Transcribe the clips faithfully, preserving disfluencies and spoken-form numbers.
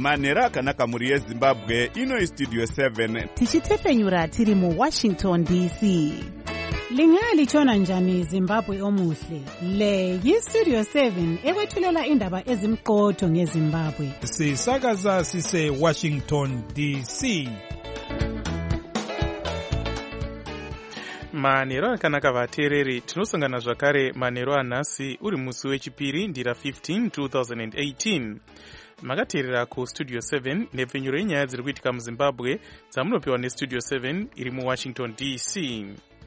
manhero akanaka mhuri yezimbabwe. Ino istudio seven tichitefenyura tiri muwashington D C. Lingalitshona njani Zimbabwe omuhle? Le yistudio seven ekwethulela indaba ezimqotho ngeZimbabwe. Sisakaza sise Washington D C. Manhero akanaka vateereri, tinosangana zvakare manhero anhasi uri musi wechipiri ndira fifteen twenty eighteen. Makateerera kustudio seven nepfenyuro yenyaya dziri kuitika muZimbabwe dzamunopiwa nestudio seven iri muWashington D C.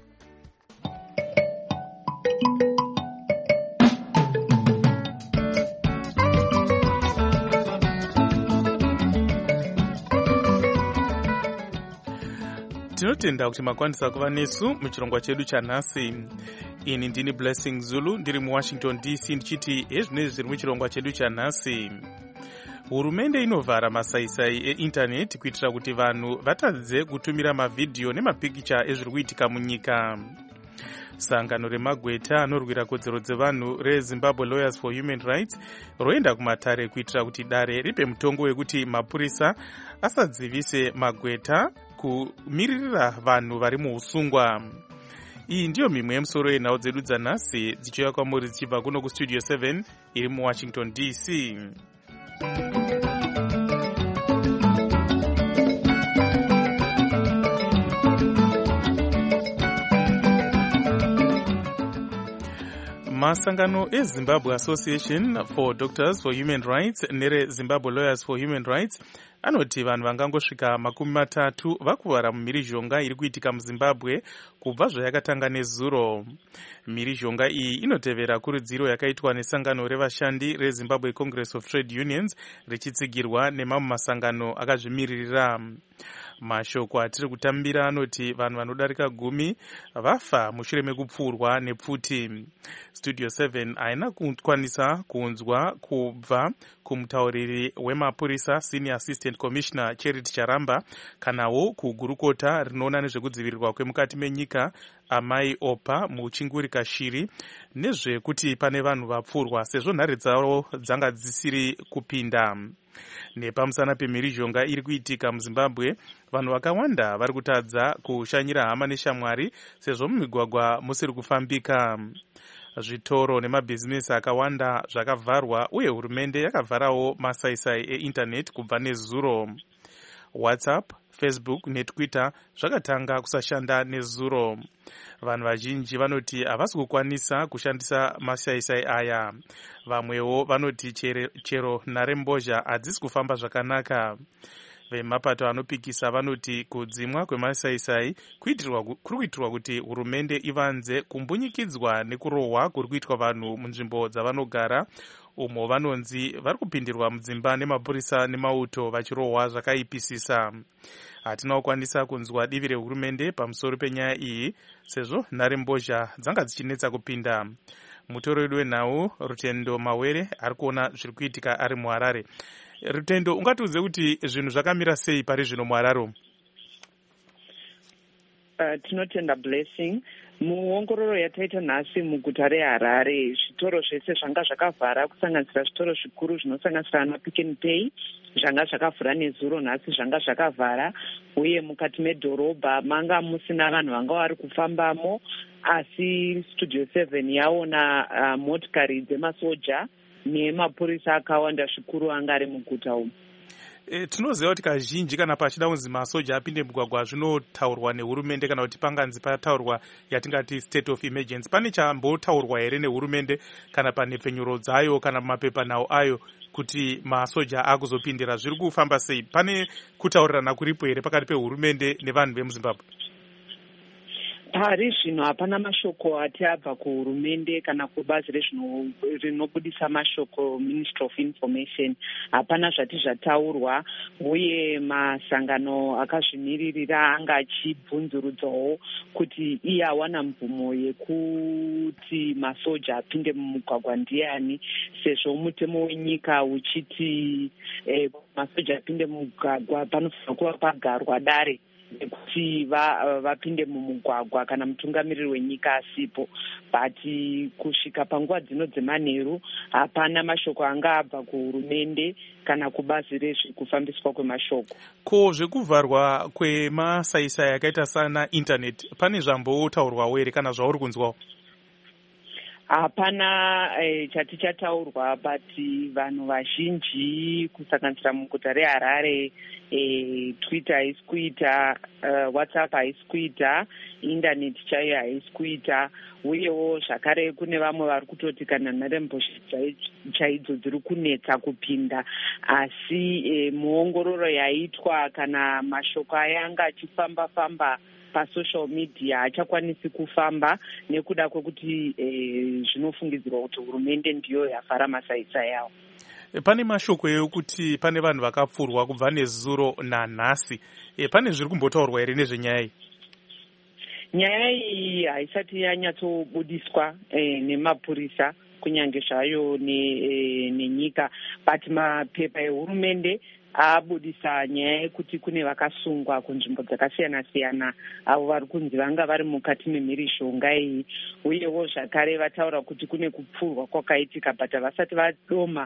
Tinotenda kuti makwanisa kuva nesu muchirongwa chedu chanhasi. Ini ndini Blessing Zulu ndiri muWashington D C ndichiti hezvinezvi zviri muchirongwa chedu chanhasi. Hurumende inovhara masaisai eindaneti kuitira kuti vanhu vatadze kutumira mavhidhiyo nemapikicha ezviri kuitika munyika. Sangano remagweta anorwira kodzero dzevanhu reZimbabwe Lawyers for Human Rights roenda kumatare kuitira kuti dare ripe mutongo wekuti mapurisa asadzivise magweta kumiririra vanhu vari muusungwa. Iyi ndiyo mimwe yemusoro yenhau dzedu dzanhasi dzichiuya kwamuri dzichibva kuno kustudio seven iri muWashington D C. Masangano eZimbabwe Association for Doctors for Human Rights nere Zimbabwe Lawyers for Human Rights anoti vanhu vangangosvika makumi matatu vakuvara mumhirizhonga iri kuitika muZimbabwe kubva zvayakatanga nezuro. Mhirizhonga iyi inotevera kurudziro yakaitwa nesangano revashandi reZimbabwe Congress of Trade Unions richitsigirwa nemamwe masangano akazvimiririra. Mashoko atiri kutambira anoti vanhu vanodarika gumi vafa mushure mekupfurwa nepfuti. Studio seven haina kukwanisa kunzwa kubva kumutauriri wemapurisa Senior Assistant Commissioner Charity Charamba kanawo kugurukota rinoona nezvekudzivirirwa kwemukati menyika Amai Opa muchingurika shiri nezvekuti pane vanhu vapfurwa sezvo nhare dzavo dzanga dzisiri kupinda. Nepamusana pemhirizhonga iri kuitika muZimbabwe, vanhu vakawanda vari kutadza kushanyira hama neshamwari sezvo mumigwagwa musiri kufambika. Zvitoro nemabhizinesi akawanda zvakavharwa uye hurumende yakavharawo masaisai eindaneti kubva nezuro. WhatsApp, Facebook neTwitter zvakatanga kusashanda nezuro. Vanhu vazhinji vanoti havasi kukwanisa kushandisa masaisai aya. Vamwewo vanoti chero nharembozha hadzisi kufamba zvakanaka. Vemapato anopikisa vanoti kudzimwa kwemasaisai kuri kuitirwa kuti hurumende ivanze kumbunyikidzwa nekurohwa kuri kuitwa vanhu munzvimbo dzavanogara, umo vanonzi vari kupindirwa mudzimba nemapurisa nemauto vachirohwa zvakaipisisa. Hatina kukwanisa kunzwa divi rehurumende pamusoro penyaya iyi sezvo nharembozha dzanga dzichinetsa kupinda. Mutoro wedu wenhau Rutendo Mawere ari kuona zviri kuitika ari muHarare. Rutendo, ungatiudze kuti zvinhu zvakamira sei pari zvino muHarare? Uh, tinotenda Blessing. Muongororo yataita nhasi muguta reHarare, zvitoro zvese zvanga zvakavhara kusanganisira zvitoro zvikuru zvinosanganisira ana Pick n Pay zvanga zvakavhura nezuro nhasi zvanga zvakavhara, uye mukati medhorobha manga musina vanhu vanga vari kufambamo, asi Studio seven yaona uh, motikari dzemasoja nemapurisa akawanda zvikuru anga ari muguta umu. E, tinoziva kuti kazhinji kana pachida kunzi masoja apinde mugwagwa zvinotaurwa nehurumende kana kuti panganzi pataurwa yatingati state of emergency. Pane chambotaurwa here nehurumende kana panhepfenyuro dzayo kana mapepanhau ayo kuti masoja akuzopindira zviri kufamba sei? Pane kutaurirana kuripo here pakati pehurumende nevanhu vemuZimbabwe? Pari zvino hapana mashoko ati abva kuhurumende kana kubazi rinobudisa mashoko Ministry of Information. Hapana zvati zvataurwa, uye masangano akazvimiririra anga achibvunzurudzawo kuti iye awana mvumo yekuti masoja apinde mumugwagwa ndiani, sezvo mutemo wenyika uchiti eh, masoja apinde mumugwagwa panofanira kuva pagarwa dare kuti vapinde mumugwagwa kana mutungamiriri wenyika asipo. But kusvika panguva dzino dzemanheru hapana mashoko anga abva kuhurumende kana kubazi rezvekufambiswa kwemashoko. Ko zvekuvharwa kwemasaisai akaita sana intaneti pane zvambotaurwawo here kana zvauri kunzwawo? Hapana eh, chati chataurwa, but vanhu vazhinji kusanganisira muguta reHarare eh, Twitter haisi kuita, uh, WhatsApp haisi kuita, internet chaiyo haisi kuita, uyewo zvakare kune vamwe vari kutoti kana nharembozha chaidzo dziri kunetsa kupinda, asi eh, muongororo yaitwa kana mashoko ayanga achifamba famba pasocial media hachakwanisi kufamba nekuda kwekuti eh, zvinofungidzirwa kuti hurumende ndiyo yavhara masaisai yawo. Pane mashoko ekuti pane vanhu vakapfurwa kubva nezuro nanhasi. E, pane zviri kumbotaurwa here nezvenyaya iyi? Nyaya iyi haisati yanyatsobudiswa eh, nemapurisa kunyange zvayo nenyika, ne but mapepa ehurumende abudisa nyaya yekuti kune vakasungwa kunzvimbo dzakasiyana siyana avo vari kunzi vanga vari mukati memhirishonga iyi, uyewo zvakare vataura kuti kune kupfurwa kwakaitika but vasati vadoma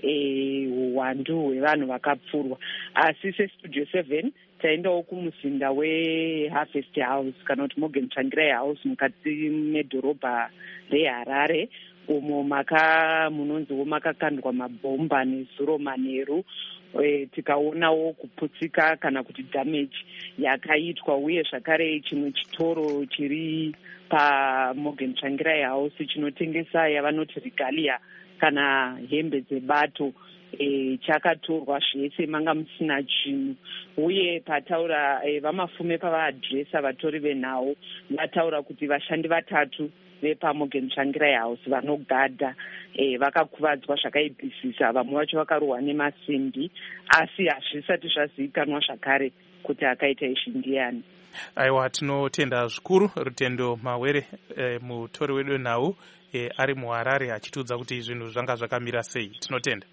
uwandu e, hwevanhu vakapfurwa. Asi sestudio seven taendawo kumuzinda weHarvest House kana kuti Morgan Tsvangirai House mukati medhorobha reHarare, umo maka munonziwo makakandwa mabhomba nezuro manheru. E, tikaonawo kuputsika kana kuti damage yakaitwa, uye zvakare chimwe chitoro chiri paMorgan Tsvangirai House chinotengesa yavanoti regalia kana hembe dzebato e, chakatorwa zvese, manga musina chinhu. Uye pataura e, vamafume pavaadhiresa vatori venhau vataura kuti vashandi vatatu vepaMorgan Tsvangirai House vanogadha e, vakakuvadzwa zvakaibvisisa, vamwe vacho vakarohwa nemasimbi, asi hazvisati zvazivikanwa zvakare kuti akaita izvi ndiani. Aiwa, tinotenda zvikuru Rutendo Mawere e, mutori wedu nhau e, ari muHarare achitiudza kuti zvinhu zvanga zvakamira sei. Tinotenda.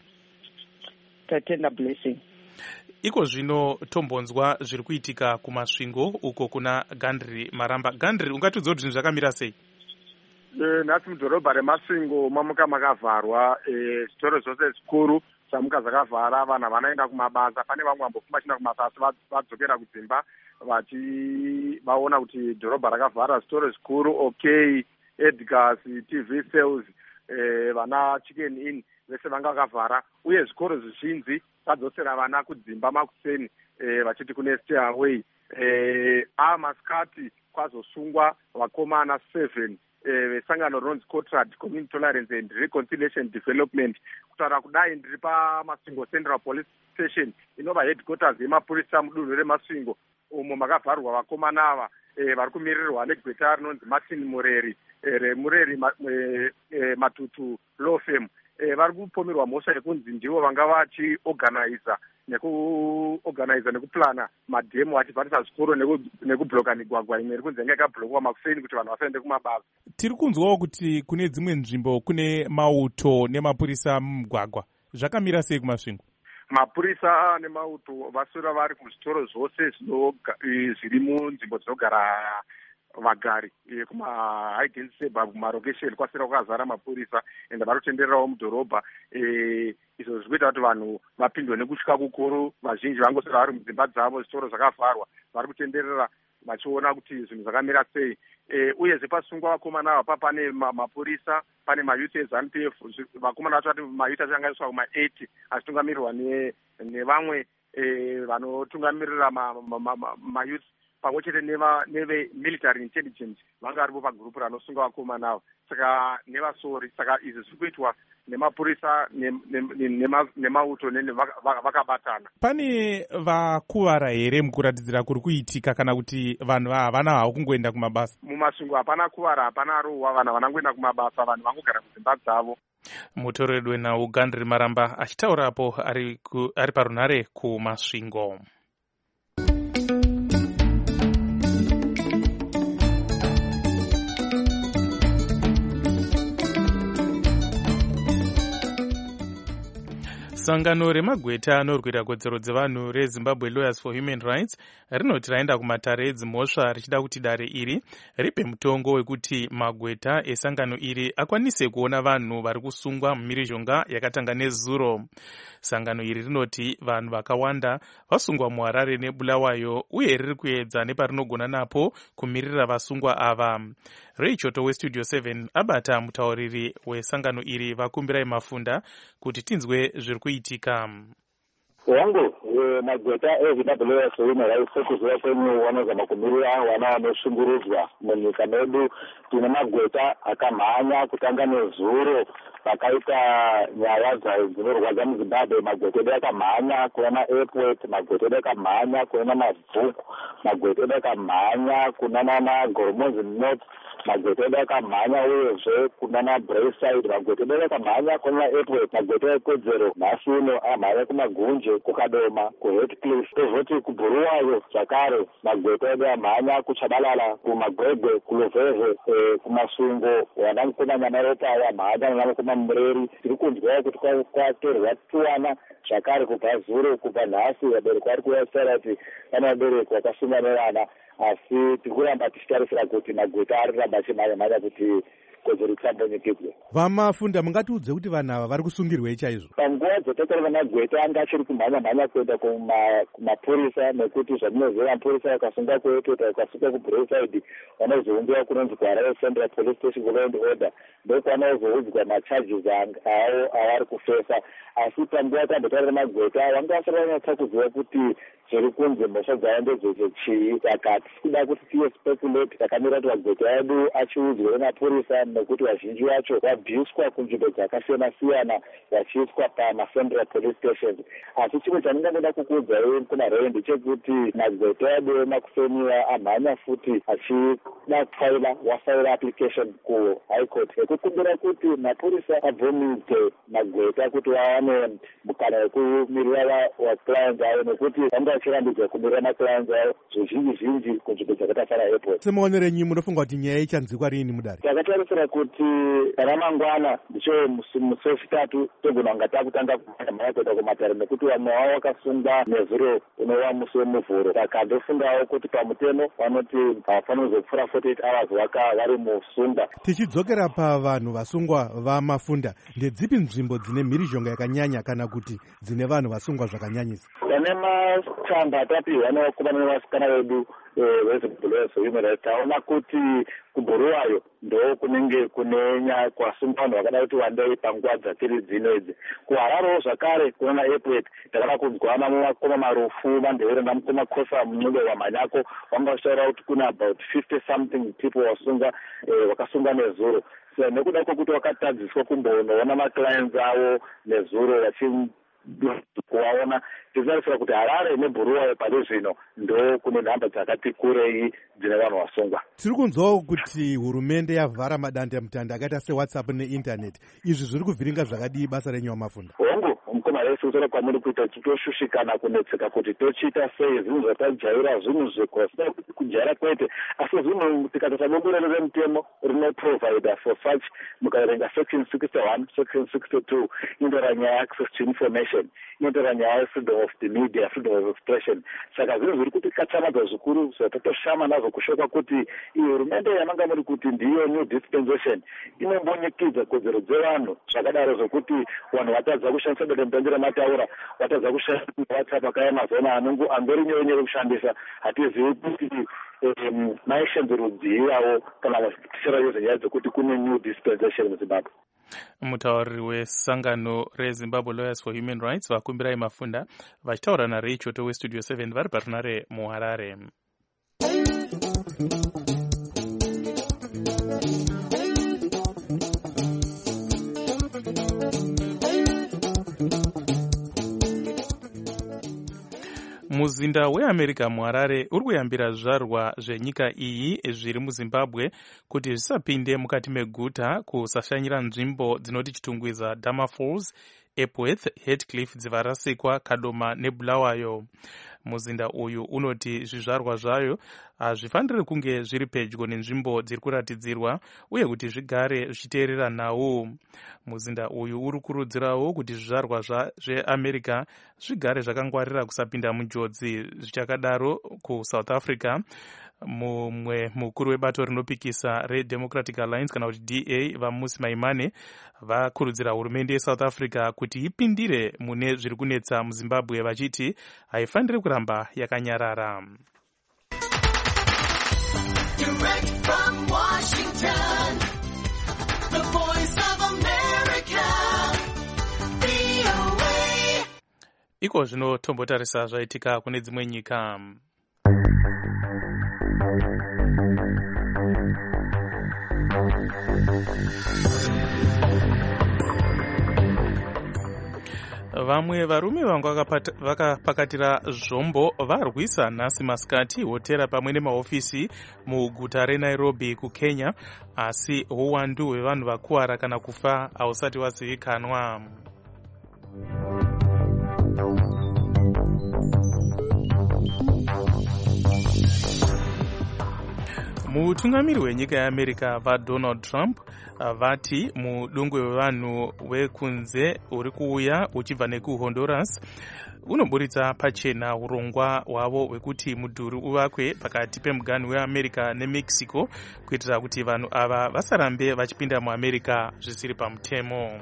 Tatenda Blessing. Iko zvino tombonzwa zviri kuitika kumasvingo uko kuna Gandri Maramba. Gandri, ungatiudza kuti zvinhu zvakamira sei? Nhasi mudhorobha reMasvingo mamuka makavharwa, zvitoro zvose zvikuru zvamuka zvakavhara, vanhu vanaenda kumabasa. Pane vamwe vambofuma vachienda kumabasa vadzokera kudzimba vachivaona kuti dhorobha rakavhara. Zvitoro zvikuru OK, Edgars, T V Sales, vana Chicken Inn vese vanga vakavhara, uye zvikoro zvizhinji vadzosera vana kudzimba makuseni vachiti kune stay away. A masikati kwazosungwa vakomana seven vesangano ronzi Contract Community Tolerance and Reconciliation Development. Kutaura kudai ndiri paMasvingo Central Police Station inova headquarters yemapurisa mudunhu reMasvingo, umo makavharwa vakomana ava e, vari kumirirwa negweta rinonzi Martin Mureri e, Mureri ma, e, e, Matutu Law Firm. E, vari kupomerwa mhosva yekunzi ndivo vanga vachiorganiza nekuorganiza nekuplana madhemo achivharisa zvikoro nekubhloka migwagwa imwe iri kunzi yanga yakabhlokwa makuseni kuti vanhu vasaende kumabasa. Tiri kunzwawo kuti kune dzimwe nzvimbo kune mauto nemapurisa mumugwagwa. Zvakamira sei kumasvingo? Mapurisa nemauto vaswera vari kuzvitoro zvose zviri munzvimbo dzinogara vagari kumahigins suburb kumarokesheni kwasera kwakazara mapurisa ende vari kutendererawo mudhorobha. Izvo zviri kuita kuti vanhu vapindwe nekutya kukuru, vazhinji vangoswera vari mudzimba dzavo, zvitoro zvakavharwa, vari kutenderera vachiona kuti zvinhu zvakamira sei. Uyezve pasungwa vakomana ava pane mapurisa, pane mayuth eZANU P F, vakomana vacho vati mayuth acho angaiswa kuma eighty achitungamirirwa nevamwe vanotungamirira mayuth pamwe chete neve-military intelligence vanga varipo pagurupu ranosunga vakomana ava. Saka nevasori, saka izvi zviri kuitwa nemapurisa nemauto vakabatana. Pane vakuvara here mukuratidzira kuri kuitika kana kuti vanhu havana hawo kungoenda kumabasa? Mumasvingo hapana kuvara, hapana rohwa, vanhu vanangoenda kumabasa, vanhu vangogara kudzimba dzavo. Mutori wedu wenhau Gandri Maramba achitaurapo ari, ari parunhare kumasvingo. Sangano remagweta anorwira kodzero dzevanhu reZimbabwe Lawyers for Human Rights rinoti raenda kumatare edzimhosva richida kuti dare iri ripe mutongo wekuti magweta esangano iri akwanise kuona vanhu vari kusungwa mumhirizhonga yakatanga nezuro. Sangano iri rinoti vanhu vakawanda vasungwa muHarare neBulawayo uye riri kuedza neparinogona napo kumirira vasungwa ava. Ray Choto weStudio seven abata mutauriri wesangano iri Vakumbirai Mafunda kuti tinzwe zviri kuitika. Wangu magweta eZimbabwe Lawyers for Human Rights sekuziva kwenyu wanozama kumirira wana vanoshungurudzwa munyika medu. Tine magweta akamhanya kutanga nezuro pakaita nyaya dzinorwadza muZimbabwe. Magweta edu akamhanya kuona airport, magweta edu akamhanya kuona mabhuku, magweta edu akamhanya kunana Goromozi North, magweta edu akamhanya uyezve kunana Braeside, magweta edu akamhanya kuona airport, magweta ekodzero nhasi uno amhanya kumagunje, kukadoma, kuHeathcliff, tozoti kuBhuluwayo zvakare magweta edu amhanya kuChabalala, kumagwegwe, kuLuveve, e, kumasungo, wana mukoma Nyamaropa amhanya wana mukoma Mureri. Tiri kunzwa kuti kwatorwa tuwana zvakare kubva zuro kubva nhasi vabereki vari kuyasara kuti pane vabereki vakasunga nevana, asi tiri kuramba tichitarisira kuti magweta ari kuramba achimhanya kuti kodzero dzisambonyikidzwe. Vamafunda mungatiudze kuti vanhu ava vari kusungirwei chaizvo? Panguva dzototora magweta anga achiri kumhanya mhanya kuenda kumapurisa, nekuti zvatinoziva mapurisa akasunga kuEtota akasunga kuBraeside vanozounziwa kunonzi kuHarare Central Police Station ku Law and Order, ndokwanozoudzwa macharges avo avari kufesa. Asi panguva tambotaura magweta vanga vasati vanyatsa kuziva kuti zviri kunzi mhosva dzavo ndedzechii. Saka tisikuda kuti tiye speculate, takamira kuti magweta edu achiudzwe nemapurisa nekuti vazhinji vacho vabviswa kunzvimbo dzakasiyana siyana vachiiswa pamaCentral Police Stations. Asi chimwe chandingangoda kukuudzai kuna Ray ndechekuti magweta edu emakufeniwa amhanya futi achida kufaila wafaila application kuHigh Court yekukumbira kuti mapurisa abvumidze magweta kuti vawane mukana wekumirira vaclients avo, nekuti vanga vachirambidzwa kumirira maclients avo zvizhinji zhinji kunzvimbo dzakatafana airport. Semaonero enyu munofunga kuti nyaya ichanzikwa rini mudare? Takatarisira kuti kana mangwana ndicho musi wechitatu togona kunga takutanga kumhanya kuenda kumatare, nekuti vamwe vavo vakasunga nezuro unova musi wemuvhuro. Saka ndofungawo kuti pamutemo vanoti havafaniri kuzopfuura forty-eight hours vaka vari musunga. Tichidzokera pavanhu vasungwa vaMafunda, ndedzipi nzvimbo dzine mhirizhonga yakanyanya kana kuti dzine vanhu vasungwa zvakanyanyisa? Pane matsamba atapiwa nevakomana nevasikana vedu veZimbabwe Lawyers for Human Rights, taona kuti kuBhuluwayo ndo kunenge kune nyaya kwasungwa vanhu vakada kuti wandei panguva dzatiri dzino idzi. kuHararewo zvakare kunana airport takada kunzwana mumakoma marufu vandevere namukoma Khosa munyonge wamhanyako vanga vachitaura kuti kuna about fifty something people vasunga vakasunga nezuro. So nekuda kwokuti vakatadziswa kumbonoona maclients avo nezuro vachi kuvaona, tizarisira kuti Harare neBhuluwayo pari zvino ndo kune nhamba dzakati kurei dzine vanhu vasungwa. Tiri kunzwawo kuti hurumende yavhara madande mutande akaita seWhatsApp neinternet. Izvi zviri kuvhiringa zvakadii basa renyu vaMafunda? Hongu mukoma rese utora kwamuri kuita titoshushikana kunetseka kuti tochiita sei zvinhu zvatajaira zvinhu zvekwasina kujaira kwete, asi zvinhu tikatasa bemburero remutemo rinoprovide for such. Mukaverenga section sixty-one, section sixty-two inotaura nyaya access to information, inotaura nyaya yefreedom of the media, freedom of expression. Saka zvinhu zviri kuti katsamadza zvikuru zvatotoshama nazvo kushoka kuti iyo hurumende yamanga muri kuti ndiyo new dispensation inombonyikidza kodzero dzevanhu zvakadaro zvokuti vanhu vatadza kushandisa dande remataura, vatadza kushandisa WhatsApp akaya mazona anongo angori nyore nyore kushandisa. Hatizivi kuti maishenzi rudzivawo kana tichirayo zenyaya dzokuti kune new dispensation muZimbabwe. Mutauriri wesangano reZimbabwe Lawyers for Human Rights Vakumbirai Mafunda vachitaura naRay Choto weStudio seven vari parunare muHarare. Muzinda weAmerica muHarare uri kuyambira zvizvarwa zvenyika iyi zviri muZimbabwe kuti zvisapinde mukati meguta kusashanyira nzvimbo dzinoti chitungwiza Dama Falls, Epworth, Heathcliff dzivarasikwa, Kadoma neBulawayo. Muzinda uyu unoti zvizvarwa zvayo hazvifaniri kunge zviri pedyo nenzvimbo dziri kuratidzirwa uye kuti zvigare zvichiteerera nawo. Muzinda uyu uri kurudzirawo kuti zvizvarwa zveamerica zvigare zvakangwarira kusapinda munjodzi. Zvichakadaro kuSouth Africa, mumwe mukuru webato rinopikisa reDemocratic Alliance kana kuti D A vaMusi Maimane vakurudzira hurumende yeSouth Africa kuti ipindire mune zviri kunetsa muZimbabwe vachiti haifaniri kuramba yakanyarara. Direct from Washington, the voice of America, V O A. Iko zvino tombotarisa zvaitika kune dzimwe nyika. Vamwe varume vanga vakapakatira zvombo varwisa nhasi masikati hotera pamwe nemahofisi muguta reNairobi kuKenya, asi uwandu hwevanhu vakuwara kana kufa hausati wazivikanwa. Mutungamiri wenyika yeAmerica vaDonald Trump vati mudungwe wevanhu wekunze uri kuuya uchibva nekuHonduras unoburitsa pachena urongwa hwavo hwekuti mudhuri uvakwe pakati pemuganhu weAmerica neMexico kuitira kuti vanhu ava vasarambe vachipinda muAmerica zvisiri pamutemo.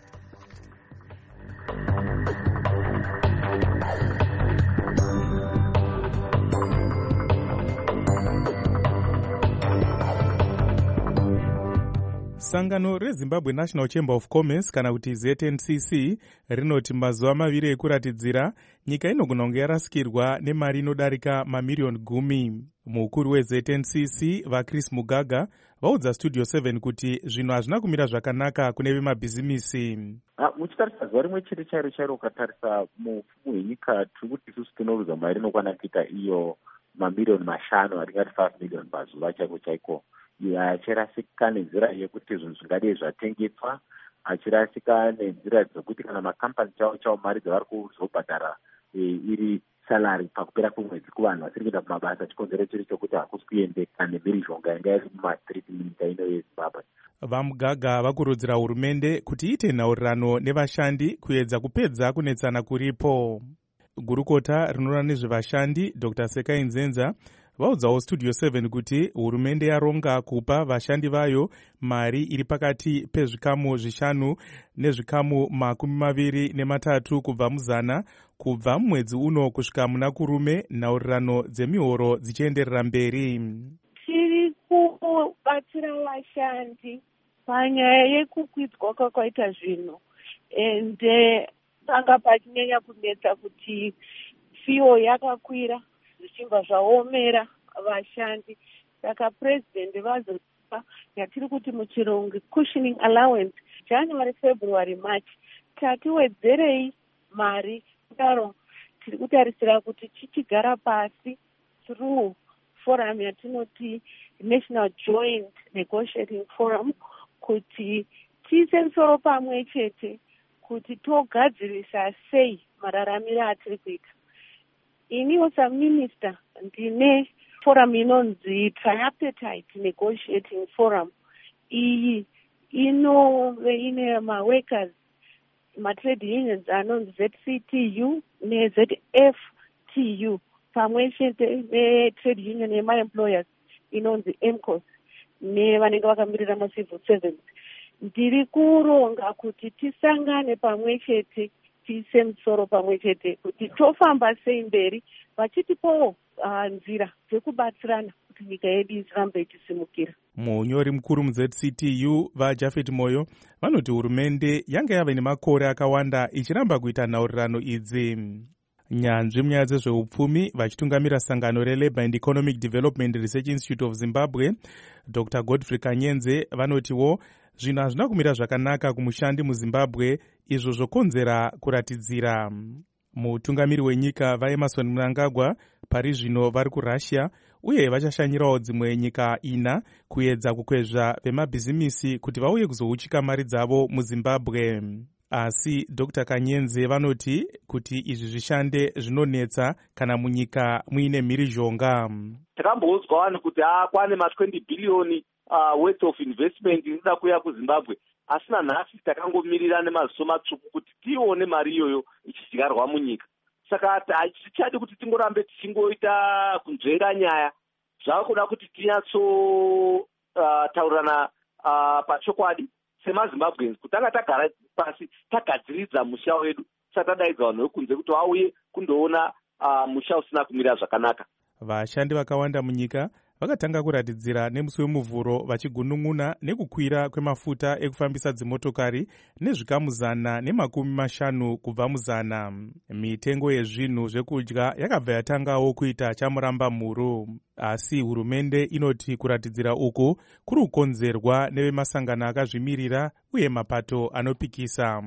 Sangano reZimbabwe National Chamber of Commerce kana kuti Z N C C rinoti mazuva maviri ekuratidzira nyika inogona kunge yarasikirwa nemari inodarika mamiriyoni gumi. Mukuru weZ N C C vaChris Mugaga vaudza Studio seven kuti zvinhu hazvina kumira zvakanaka kune vemabhizimisi. Muchitarisa zuva rimwe chete chairo chairo ukatarisa mupfumo wenyika tiri kuti isusu tinorodza mari inokwana kuita iyo mamiriyoni mashanu aringati five million pazuva chaiko chaiko. Achirasika nenzira yekuti zvinhu zvingadai zvatengeswa, achirasika nenzira dzekuti kana makampani chavo chavo mari dzavari kuzobhadhara iri salary pakupera kwemwedzi kuvanhu vasiri kuenda kumabasa, chikonzero chiri chokuti hakusi kuendeka nemhirizhonga yanga iri mumastriti munyika ino yeZimbabwe. VaMugaga vakurudzira hurumende kuti iite nhaurirano nevashandi kuedza kupedza kunetsana kuripo. Gurukota rinoona nezvevashandi Doctor Sekai Nzenza vaudzawo Studio seven kuti hurumende yaronga kupa vashandi vayo mari iri pakati pezvikamu zvishanu nezvikamu makumi maviri nematatu kubva muzana kubva mumwedzi uno kusvika muna kurume, nhaurirano dzemihoro dzichienderera mberi. Tiri kubatsira vashandi panyaya yekukwidzwa kwakaita zvinhu, ende panga pachinyanya kunetsa kuti fiyo yakakwira zvichibva zvaomera vashandi. Saka president vazopa yatiri kuti muchirungu cushioning allowance January, February, March tatiwedzerei mari. Kudaro tiri kutarisira kuti chichigara pasi through forum yatinoti National Joint Negotiating Forum kuti tiise musoro pamwe chete kuti togadzirisa sei mararamiro atiri kuita. Iniwo saminister ndine forum inonzi Tripartite Negotiating Forum. Iyi inove ine ma-workers, ma-trade unions anonzi Z C T U ne-Z F T U pamwe chete ne-trade union yema-employers inonzi M C O S nevanenge vakamirira ma-civil servants. Ndiri kuronga kuti tisangane pamwe chete, tiise musoro pamwe chete kuti tofamba sei mberi vachitipowo uh, nzira dzekubatsirana kuti nyika yedu isirambe ichisimukira. Munyori mukuru mu-Z C T U vaJafet Moyo vanoti hurumende yanga yava nemakore akawanda ichiramba kuita nhaurirano idzi. Nyanzvi munyaya dzezveupfumi vachitungamira sangano reLabour and Economic Development Research Institute of Zimbabwe Doctor Godfrey Kanyenze vanotiwo zvinhu hazvina kumira zvakanaka kumushandi muZimbabwe, izvo zvokonzera kuratidzira. Mutungamiri wenyika vaEmerson Mnangagwa pari zvino vari kuRussia uye vachashanyirawo dzimwe nyika ina kuedza kukwezva vemabhizimisi kuti vauye kuzouchika mari dzavo muZimbabwe. asi Dr Kanyenze vanoti kuti izvi zvishande zvinonetsa kana munyika muine mhirizhonga. Takamboudzwa vanhu kuti kwane ma twenty billion uh, worth of investment inoda kuuya kuZimbabwe, asina nhasi takangomirira nemaziso matsvuku kuti tione mari iyoyo ichidyarwa munyika. Saka hatichadi kuti tingorambe tichingoita kunzvenga nyaya, zvakuda kuti tinyatso uh, taurirana uh, pachokwadi semaZimbabweans kuti tanga tagara pasi tagadziridza musha wedu tisati tadaidza vanhu vekunze kuti vauye kundoona uh, musha usina kumira zvakanaka. Vashandi vakawanda munyika vakatanga kuratidzira nemusi wemuvhuro vachigunun'una nekukwira kwemafuta ekufambisa dzimotokari nezvikamu zana nemakumi mashanu kubva muzana. Mitengo yezvinhu zvekudya yakabva yatangawo kuita chamuramba mhuru, asi hurumende inoti kuratidzira uku kuri kukonzerwa nevemasangano akazvimirira uye mapato anopikisa.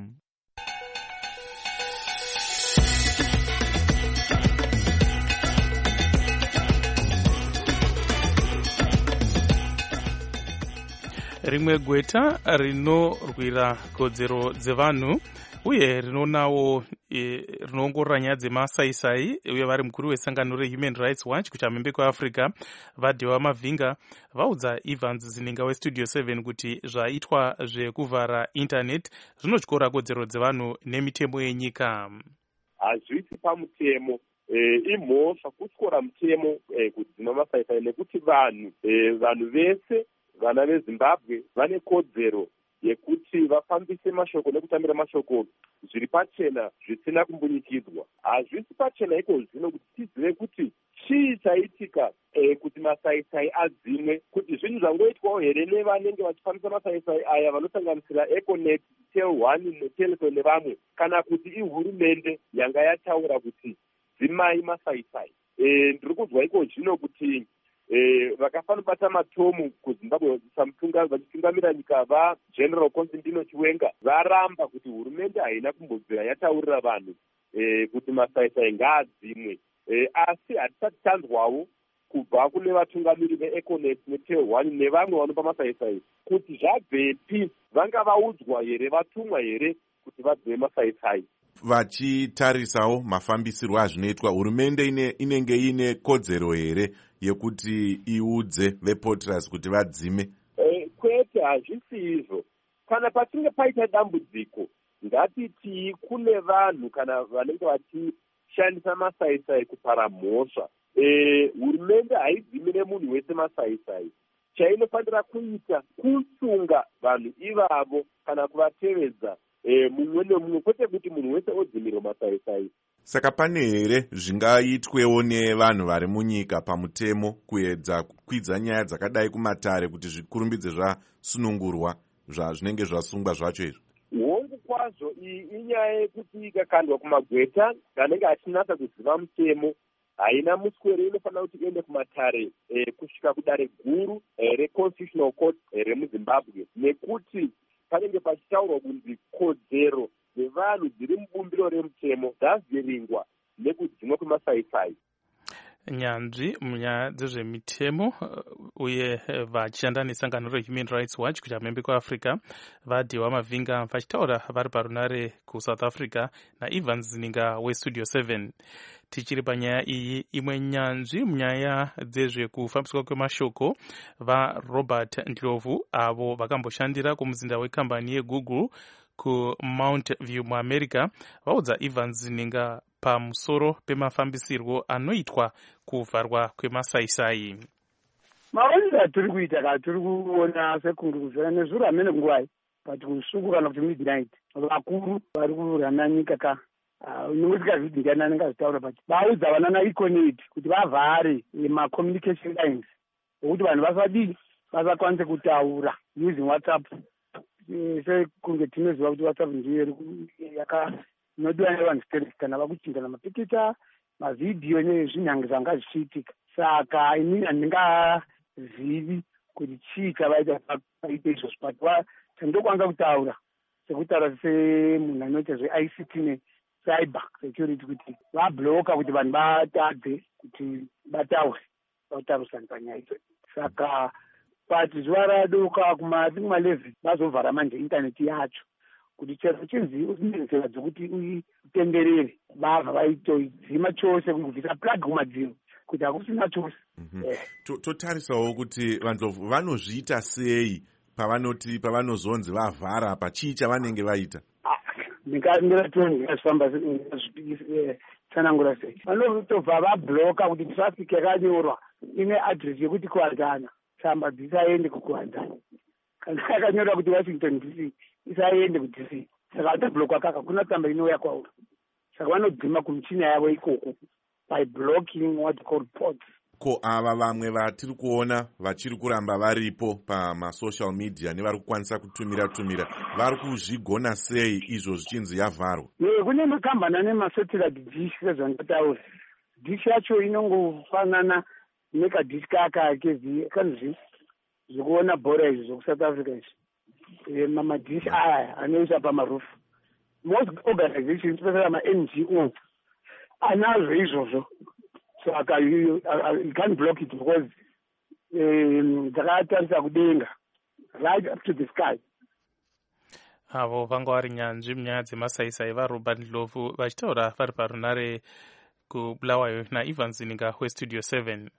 Rimwe gweta rinorwira kodzero dzevanhu uye rinoonawo e, rinoongorora nyaya dzemasaisai uye vari mukuru wesangano reHuman Rights Watch kuchamhembe kweAfrica vadhiwa mavhinga vaudza Evans Zininga weStudio seven kuti zvaitwa zvekuvhara internet zvinotyora kodzero dzevanhu nemitemo yenyika. Hazvisi pamutemo, e, imhosva kutyora mutemo e, kudzima masaisai nekuti vanhu e, vanhu vese vana veZimbabwe vane kodzero yekuti vafambise mashoko nekutambira mashoko zviri pachena zvisina kumbunyikidzwa. Hazvisi pachena iko zvino kuti tizive kuti chii chaitika e, kuti masaisai adzimwe, kuti zvinhu zvangoitwawo here nevanenge vachifambisa masaisai aya vanosanganisira Econet, Tel one neTelco nevamwe, kana kuti ihurumende yanga yataura kuti dzimai masaisai. E, ndiri kuzwa iko zvino kuti Eh, vakafana bata matomu kuZimbabwe samutunga vachitungamira nyika va General Constantino Chiwenga varamba kuti hurumende haina kumbobvira yataurira vanhu eh, kuti masaisai ngaadzimwe. Eh, asi hatisati tanzwawo kubva kune vatungamiri veEconet neTel one nevamwe vanopa masaisai kuti zvabvepi, vanga vaudzwa here, vatumwa here kuti vadzime masaisai. Vachitarisawo mafambisirwo azvinoitwa, hurumende ine, inenge ine kodzero here yekuti iudze vePortras kuti vadzime? E, kwete, hazvisi izvo. Kana pachinge paita dambudziko, ngatiti kune vanhu kana vanenge vachishandisa masaisai kupara mhosva, e, hurumende haidzimire munhu wese masaisai. Chainofanira kuita kusunga vanhu ivavo kana kuvatevedza e, mumwe nemumwe, kwete kuti munhu wese odzimirwa masaisai. Saka pane here zvingaitwewo nevanhu vari munyika pamutemo kuedza kukwidza nyaya dzakadai kumatare kuti zvikurumbidze zvasunungurwa zvazvinenge zvasungwa zvacho izvo? Hongu kwazvo, iyi inyaya yekuti ikakandwa kumagweta anenge achinatsa kuziva mutemo, haina muswere inofanira kuti iende kumatare e, kusvika kudare guru e, reConstitutional Court e, remuZimbabwe, nekuti panenge pachitaurwa kunzi kodzero dzevanhu dziri mubumbiro remutemo dzaziringwa nekudzimwa kwemasaisai. Nyanzvi munyaya dzezvemitemo uye vachishanda nesangano reHuman Rights Watch kuchamhembe kweAfrica vadhiwa mavhinga vachitaura vari parunare kuSouth Africa naEvans Zininga weStudio seven. Tichiri panyaya iyi, imwe nyanzvi munyaya dzezvekufambiswa kwemashoko vaRobert Ndlovu avo vakamboshandira kumuzinda wekambani yeGoogle kuMount View muAmerica vaudza Evans Zininga pamusoro pemafambisirwo anoitwa kuvharwa kwemasaisai. Maonero atiri kuita ka tiri kuona sekunge kuzvera nezviro amene nguwai but kusuku kana kuti midnight vakuru vari kurana nyika ka nokuti ndiana ningazitaura but vaudza vana naEconet kuti vavhare ma-communication lines okuti vanhu vasadii vasakwanise kutaura using WhatsApp. Sekunge tinoziva kuti WhatsApp ndiyo yaka inodiwa nevanhu sterisi kana vakuchingana mapikicha mavhidhiyo nezvinhange zvanga zvichiitika. Saka inini handingazivi kuti chii chavaita paita izvozvo but chandinokwanisa kutaura sekutaura semunhu anoita zve-I C T necyber security kuti vabloka kuti vanhu batadze kuti bataure vautarisani panyaya idzo. Saka but zuva radoka kuma eleven vazovhara manje intaneti yacho kuti chero chinzi usine nzira dzokuti utenderere vabva vaitodzima chose kubvisa plug kumadziro kuti hakusina chose. Totarisawo kuti vanhu vanozviita sei pavanoti pavanozonzi vavhara apa, chii chavanenge vaita? ndingatoni ndingazvifamba tsanangura sei. Vanotobva vabloka kuti traffic yakanyorwa ine address yekuti kuwadzana tsamba dzisaende kukuwadzana, kana yakanyorwa kuti Washington D C isaende ku-D C, saka vatoblokwa kaka kuna tsamba inouya kwauri. Saka vanodzima kumichina yavo ikoko by blocking what called ports. Ko ava vamwe vatiri kuona vachiri kuramba varipo pamasocial media nevari kukwanisa kutumira tumira vari kuzvigona sei izvo zvichinzi yavharwa? Kune makambani ane masatellite dish sezvandataura. Dish yacho inongofanana nekadish kaka kanzvi zvekuona bhora izvi zvokusouth Africa izvi, mamadish aya anoiswa pamarufu. Most organizations especially ma-N G O anazvo izvozvo. So aka, you, uh, you can't block it because dzakatarisa kudenga right up to the sky. Avo vanga vari nyanzvi munyaya dzemasaisai vaRobert Ndlovu vachitaura vari parunare kubulawayo naIvan Zininga westudio seven.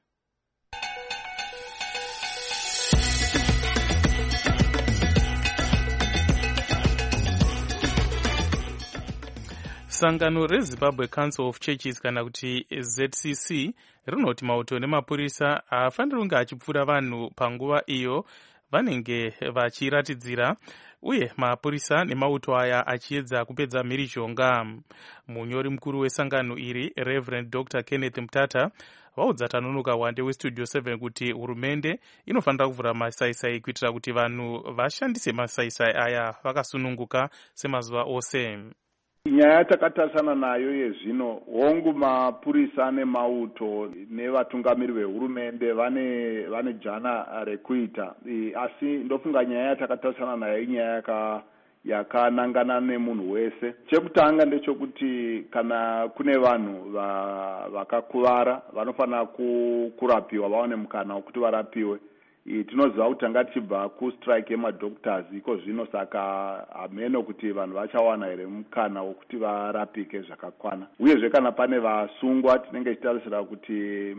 Sangano reZimbabwe Council of Churches kana kuti Z C C rinoti mauto nemapurisa haafaniri kunge achipfuura vanhu panguva iyo vanenge vachiratidzira, uye mapurisa nemauto aya achiedza kupedza mhirizhonga. Munyori mukuru wesangano iri Reverend Doctor Kenneth Mutata vaudza Tanonoka Wande westudio seven kuti hurumende inofanira kuvhura masaisai kuitira kuti vanhu vashandise masaisai aya vakasununguka semazuva ose. Nyaya yatakatarisana nayo yezvino, hongu mapurisa nemauto nevatungamiri vehurumende vane vane jana rekuita, asi ndofunga nyaya yatakatarisana nayo inyaya yaka yakanangana nemunhu wese. Chekutanga ndechekuti kana kune vanhu vakakuvara vanofanira kurapiwa, vaone mukana wekuti varapiwe. Tinoziva kuti tanga tichibva kustrike yemadoctors iko zvino, saka hameno kuti vanhu vachawana here mukana wokuti varapike zvakakwana. Uyezve kana pane vasungwa tinenge tichitarisira kuti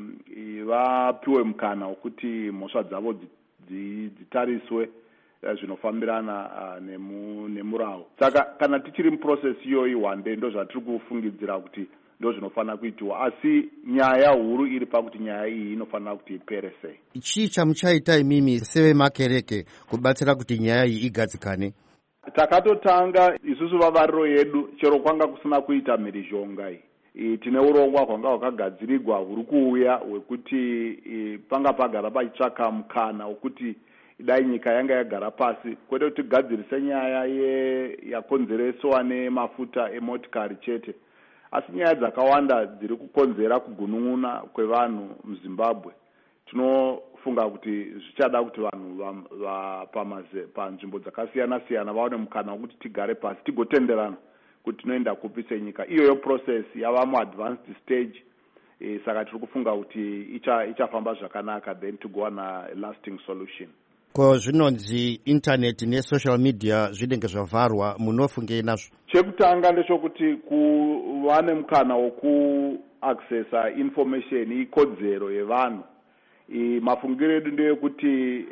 vapiwe mukana wokuti mhosva dzavo dzitariswe zvinofambirana nemurawo. Saka kana tichiri muprocess iyoyi Wande ndo zvatiri kufungidzira kuti ndo zvinofanira kuitiwa, asi nyaya huru iri pakuti nyaya iyi inofanira kuti ipere sei. Chii chamuchaita imimi sevemakereke kubatsira kuti nyaya iyi igadzikane? Takatotanga isusu vavariro yedu, chero kwanga kusina kuita mhirizhonga iyi, tine urongwa hwanga hwakagadzirigwa huri kuuya hwekuti panga pagara pachitsvaka mukana wokuti dai nyika yanga yagara pasi, kwete kuti gadzirise nyaya yakonzereswa nemafuta emotikari chete, asi nyaya dzakawanda dziri kukonzera kugunun'una kwevanhu muZimbabwe. Tinofunga kuti zvichada kuti vanhu panzvimbo dzakasiyana siyana vaone mukana wokuti tigare pasi tigotenderana kuti tinoenda kupi senyika. Iyoyo process yava muadvanced stage, e, saka tiri kufunga kuti ichafamba zvakanaka then tigowana lasting solution. Ko zvinonzi internet nesocial media zvinenge zvavharwa, munofungei nazvo? Chekutanga ndechekuti kuva nemukana wokuaccessa information ikodzero yevanhu. Mafungiro edu ndeyekuti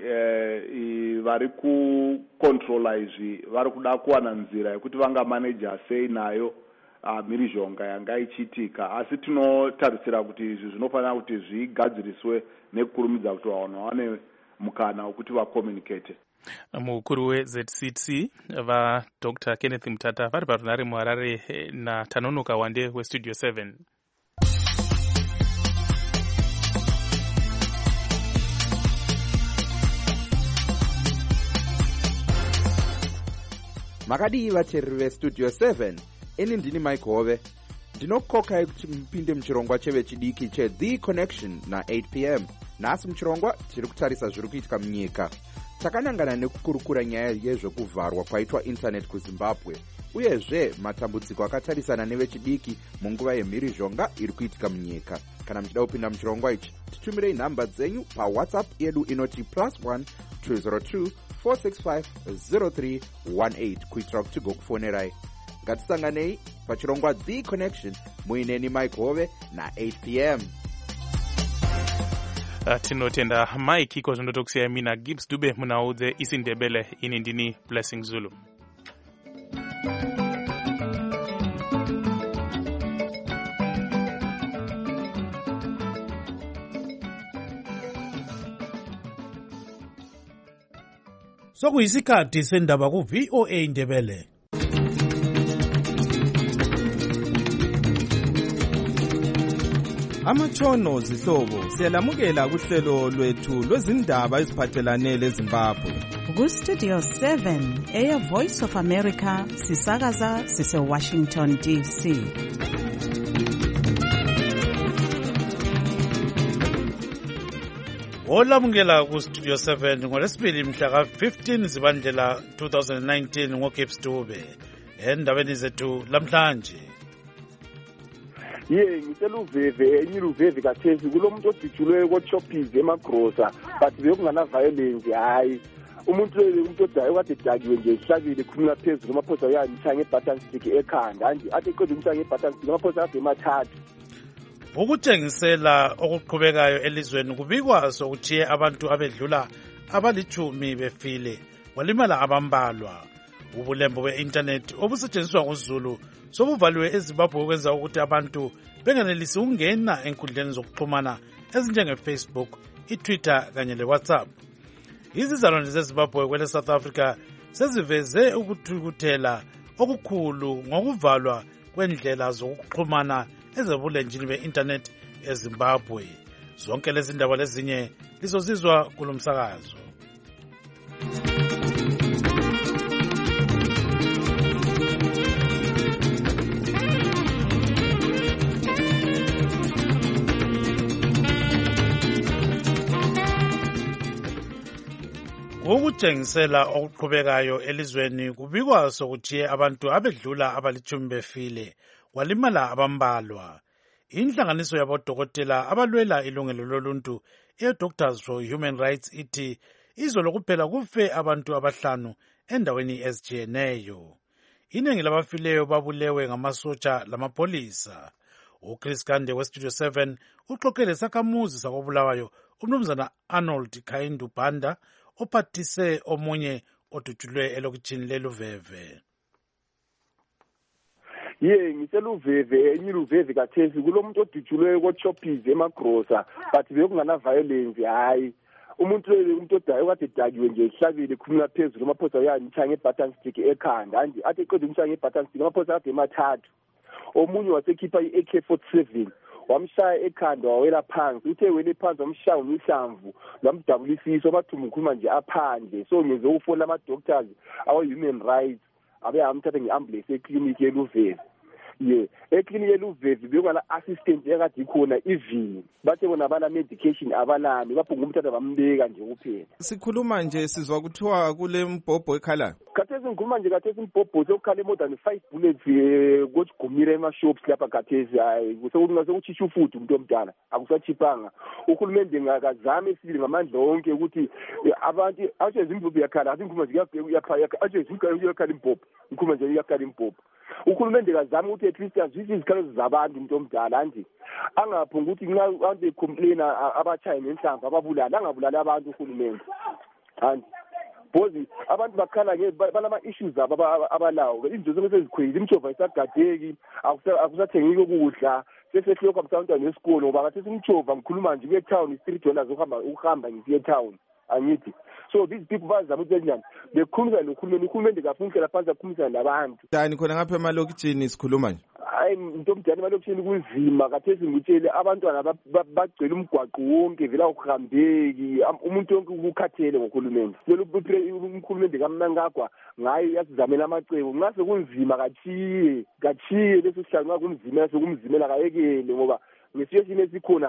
vari kucontrola izvi vari kuda kuwana nzira yekuti vangamanaja sei nayo mhirizhonga yanga ichiitika, asi tinotarisira kuti izvi zvinofanira kuti zvigadziriswe nekukurumidza kuti vanhu vawane mukana wokuti vacommunicate. Mukuru weZ C C vaDr Kenneth Mutata vari parunare muHarare naTanonoka Wande westudio seven. Makadii vateereri vestudio seven, ini ndini Mike Hove. Ndinokokai kuti mupinde muchirongwa chevechidiki cheThe Connection na-eight p m Nhasi muchirongwa tiri kutarisa zviri kuitika munyika. Takanangana nekukurukura nyaya yezvekuvharwa kwaitwa internet kuZimbabwe, uyezve matambudziko akatarisana nevechidiki munguva yemhirizhonga iri kuitika munyika. Kana muchida kupinda muchirongwa ichi, titumirei nhamba dzenyu paWhatsApp yedu inoti plus one two zero two four six five zero three one eight kuitira kuti gokufonerai. Ngatisanganei pachirongwa The Connection muineni Mike Hove na eight p m Uh, tinotenda Mike iko zvindotokusiyai mina Gibbs Dube munaudze isindebele. Ini ndini Blessing Zulu. Sokuyisikhathi sendaba ku V O A Ndebele. Amatshono zihlobo siyalamukela kuhlelo lwethu lwezindaba eziphathelane leZimbabwe. Ku Studio seven eya Voice of America sisakaza sise Washington D C. Olamukela ku Studio seven ngolesibili mhla ka fifteen Zibandlela twenty nineteen ngoGibbs Dube. Endabeni zethu lamhlanje. Ye ngicela uveve enye uveve kathesi kulomuntu odijulwe ko Choppies emagrosa but bekungana violence hayi umuntu lo umuntu odayo kade dakiwe nje ihlabile khulula phezulu amaphosa uyanitha ngebutton stick ekhanda anje athi qedwe umtha ngebutton stick amaphosa ade emathathu. Ukutshengisela okuqhubekayo elizweni kubikwa sokuthi abantu abedlula abalichumi befile walimala abambalwa. Ubulembo be-internet obusetshenziswa nguZulu sobuvaliwe eZimbabwe ukwenza ukuthi abantu benganelisi ukungena enkundleni zokuxhumana ezinjenge-Facebook, i-Twitter kanye le-WhatsApp. Izizalwane zeZimbabwe kwele South Africa seziveze ukuthukuthela okukhulu ngokuvalwa kwendlela zokuxhumana ezebulenjini be-internet eZimbabwe. Zonke lezi ndaba lezinye lizozizwa kulomsakazo. Ukutshengisela okuqhubekayo elizweni kubikwa sokuthi abantu abedlula abalichumi befile walimala abambalwa. Inhlanganiso yabodokotela abalwela ilungelo loluntu e-Doctors for Human Rights ithi izolo kuphela kufe abantu abahlanu endaweni ezitshiyeneyo. Iningi labafileyo babulewe ngamasotsha lamapolisa. uChris Kande weStudio seven uxoxele sakhamuzi sakobulawayo umnumzana Arnold Khaindu Banda ophathise omunye odutshulwe elokitshini leluveve. Ye ngicela uveve enye uveve kathesi kulomuntu odutshulwe ko Choppies emagrosa but bekungana violence hayi umuntu lo umuntu odayo kade dakiwe nje ihlabile khulula phezulu amaphosa uyanitha ngebutton stick ekhanda anje athi qedwe umtha ngebutton stick amaphosa ade emathathu. Omunye wasekhipha i-A K forty-seven wamshaya ekhanda wawela phansi uthe wele phansi wamshaya umhlamvu lamdabulisisa bathuma ukhuluma nje aphandle so ngenze ukufola ama doctors awa human rights abe amthatha ngeambulance eclinic yeluveve. Ye eclinic yeluveve bekungala assistant ekade ikhona ivini bathe bona bala medication abalami baphunga umthatha bambeka nje kuphela. Sikhuluma nje sizwa kuthiwa kule mbhobho ekhalayo. Kathesi ngikhuluma nje kathesi imbhobho sokukhala more than five bullets kosigumira ema-shops lapha kathesi hayi sekuchisha ufuthi umuntu omdala akusachipanga. Uhulumende ngakazame sibili ngamandla onke ukuthi abantu ashezi imbhobho yakhala asingikhuluma nje ashezi yakhala imbhobho ngikhuluma nje yakhala imbhobho. Uhulumende kazama ukuthi at least azwise izikhalo zabantu umuntu omdala nje angaphunga ukuthi nxa abantu becomplain abachaye nenhlamvu ababulala angabulala abantu uhulumende hanti bozi abantu bakhala balama issues abo abalawo izinto zonke sezikhwele imchova isagadeki akusathengiki ukudla sesehloko abantwana nesikolo ngoba ngathi simchova ngikhuluma nje kuye town three dollars ukuhamba ukuhamba ngisiye town angithi. So these people bazama ukuthi njani bekhuluma nokhulumeni uhulumende kafunke laphansi akhulumisa nabantu dani khona ngapha emalokitshini sikhuluma nje hayi into omdala emalokitshini kunzima kathesi ngitshele abantwana bagcwele umgwaqo wonke vela ukuhambeki umuntu wonke ukukhathele ngokhulumende lelo umkhulumende kamnankagwa ngayo yasizamela amacebo ngase kunzima kachiye kachiye leso sihlalo kunzima sekumzimela kayekele ngoba ngesituation esikhona hayi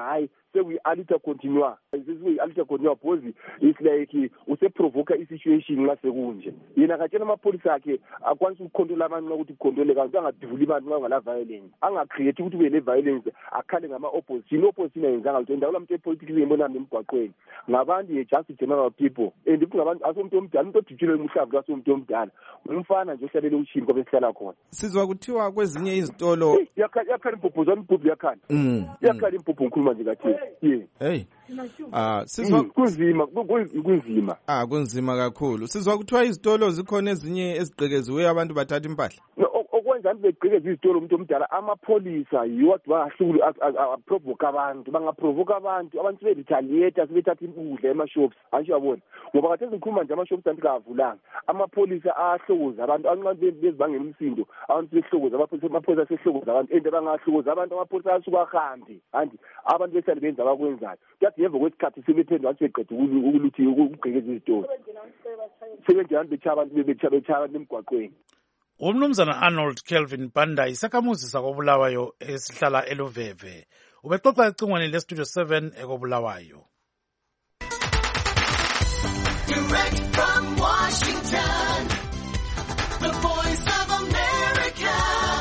sekuyi-aliter continua sekuyi-aliter continua because it's like useprovoka i-situation nxa sekunje yena katshela amapholisa akhe akwanisa ukukhontrola abantu nxa ukuthi kukhontrole kanti angadivuli abantu nxa ngala-violence angacreate ukuthi kube le-violence akhale ngama-opposition i-opposition ayenzanga lutho indawo lamuntu epolitics engibonami emgwaqweni ngabantu ye-just general people and futhi ngabantu asomuntu omdala umuntu odutshile umhlavu kasomuntu omdala umfana nje ohlalele ushini kwabe sihlala khona sizwa kuthiwa kwezinye izitolo yakhala impuphu zona impuphu yakhala yakhala impuphu ngikhuluma nje kathini ye hey ah sizwa kunzima kunzima ah kunzima kakhulu sizwa kuthiwa izitolo zikhona ezinye ezigqekeziwe abantu bathatha impahla okwenza nje begqekeza izitolo umuntu omdala amapholisa yiwo bangahluli aprovoke abantu bangaprovoke abantu abantu be-retaliate sebethatha impudla ema-shops ansho yabona ngoba kathesi ngikhuluma nje ama-shops anti kavulanga amapholisa ayahlokoza abantu anqane bezibangela umsindo abantu behlokoza amapholisa asehlokoza abantu and bangahlokoza abantu amapholisa asuka ahambe anti abantu besale benza abakwenzayo kuyathi ngemva kwesikhathi sebephendula anti beqeda ukuluthi ukugqekeza izitolo sebenjani betshaya abantu betshaya abantu emgwaqweni. umnumzana Arnold Kelvin Banda isakhamuzi sakobulawayo esihlala eluveve ubexoxa ecingweni lestudio seven ekobulawayo. Direct from Washington, the voice of America,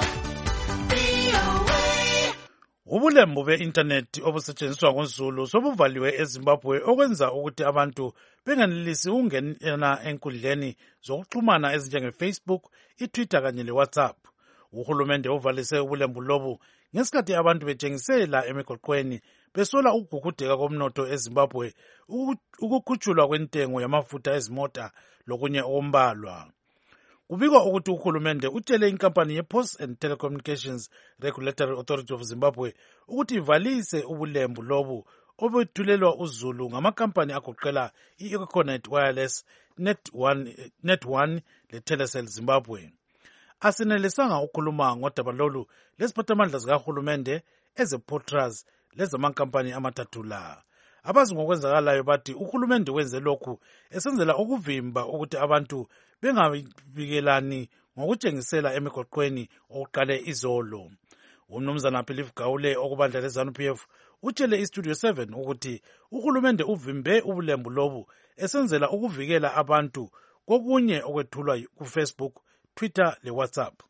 V O A. Ubulembu be-internet obusetshenziswa ngoZulu sobuvaliwe eZimbabwe okwenza ukuthi abantu benganelisi ukungena enkundleni zokuxhumana ezinjenge-Facebook, i-Twitter kanye le-WhatsApp. Uhulumende uvalise ubulembu lobu ngesikhathi abantu betshengisela emigoqweni besola ukugugudeka komnotho eZimbabwe, ukukhutshulwa kwentengo yamafutha ezimota lokunye okumbalwa. Kubikwa ukuthi uhulumende utshele inkampani ye-Post and Telecommunications Regulatory Authority of Zimbabwe ukuthi ivalise ubulembu lobu obethulelwa uZulu ngamakampani agoqela i-Econet Wireless, Net one, Net one le-Telecel Zimbabwe. Asenelisanga ukukhuluma ngodaba lolu lesiphathamandla zikahulumende eze-Potras lezamankampani amathathu la. Abazi ngokwenzakalayo bathi uhulumende wenze lokhu esenzela ukuvimba ukuthi abantu bengabikelani ngokutshengisela emigoqweni okuqale izolo. Umnumzana Philip Gaule okubandla leZANU P F utshele iStudio seven ukuthi uhulumende uvimbe ubulembu lobu esenzela ukuvikela abantu kokunye okwethulwa kuFacebook, Twitter leWhatsApp.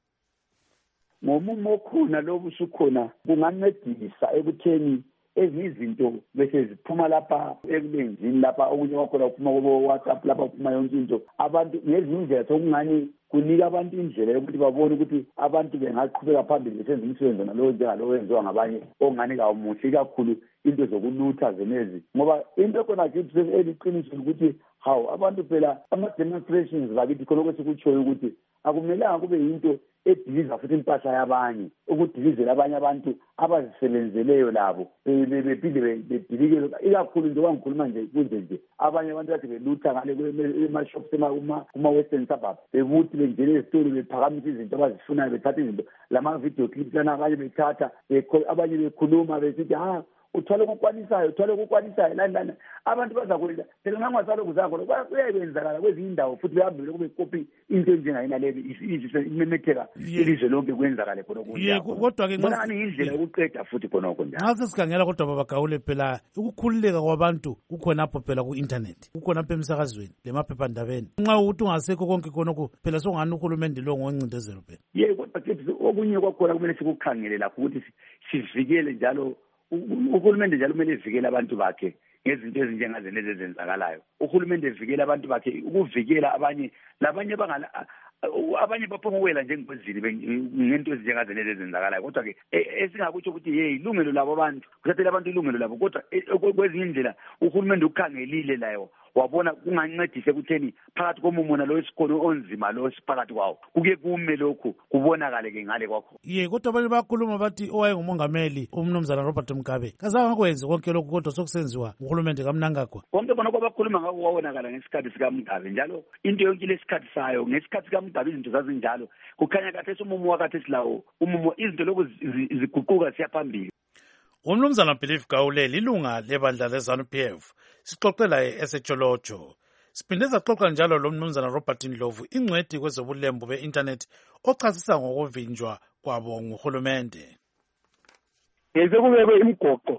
Ngomumo khona lobu sukhona kungancedisa ekutheni ezinye izinto bese ziphuma lapha ekulenzini lapha okunye kwakhona kuphuma kubo WhatsApp lapha kuphuma yonke into abantu ngezinye indlela sokungani kunika abantu indlela yokuthi babone ukuthi abantu bengaqhubeka phambili besenza imisebenzi nalowo njengalo wenziwa ngabanye ongani kawumuhle kakhulu into zokulutha zenezi ngoba into khona kithi eliqiniso ukuthi hawu abantu phela ama-demonstrations bakithi khonoko sikutshoyo ukuthi akumelanga kube yinto ediliza futhi impahla yabanye ukudilizela abanye abantu abazisebenzeleyo labo bephinde bedilikele ikakhulu nje wangikhuluma nje kunje nje abanye abantu bathi belutha ngale ema-shops kuma-western suburbs bebuthi bengene ezitolo bephakamisa izinto abazifunayo bethatha izinto lama-video clips lana abanye bethatha abanye bekhuluma besithi ha uthwale okukwanisayo uthwale okukwanisayo lani lani abantu bazakwenza phela nangasaloku zakho kuyakwenzakala kwezinye indawo futhi behambele kube kopi into enjengayina leli imemetheka ilizwe lonke kwenzakale khonoko kodwa-ke bonani indlela yokuqeda futhi khonoko njalo nxa sesikhangela kodwa babagawule phela ukukhululeka kwabantu kukhonapho phela ku-internet kukhonapho emsakazweni lemaphephandabeni nxa ukuthi ungasekho konke khonoko phela sokungani uhulumende lo ngoncindezelo phela ye kodwa kithi okunye kwakhona kumele sikukhangele lapho ukuthi sivikele njalo uhulumende njalo kumele evikele abantu bakhe ngezinto ezinjengazo lezi ezenzakalayo. Uhulumende evikele abantu bakhe ukuvikela abanye labanye bangala abanye baphumuwela njengezili ngento ezinjengazo lezi ezenzakalayo kodwa ke esingakutsho ukuthi hey ilungelo labo abantu kuthathela abantu ilungelo labo kodwa kwezinye indlela uhulumende ukhangelile layo wabona kungancedise kutheni phakathi komumona lo isikolo onzima lo siphakathi kwawo kuke kume lokho kubonakale ke ngale kwakho ye kodwa abanye bakhuluma bathi owayengumongameli umnumzana Robert Mugabe kazange ngakwenza konke lokho kodwa sokusenziwa uhulumende kamnangagwa konke bona kwabakhuluma ngako kwabonakala ngesikhathi sika Mugabe njalo into yonke lesikhathi sayo ngesikhathi sika Mugabe izinto zazinjalo kukhanya kathesi umumo wakathesi lawo umumo izinto lokho ziguquka siyaphambili. Umnumzana Philip Gaule lilunga lebandla leZANU P F sixoxela eSecholocho. Siphinde saxoxa njalo lo mnumzana Robert Ndlovu ingcwedi kwezobulembu be-internet ochasisa ngokuvinjwa kwabo nguhulumende. Ngeze kubekwe imigoqo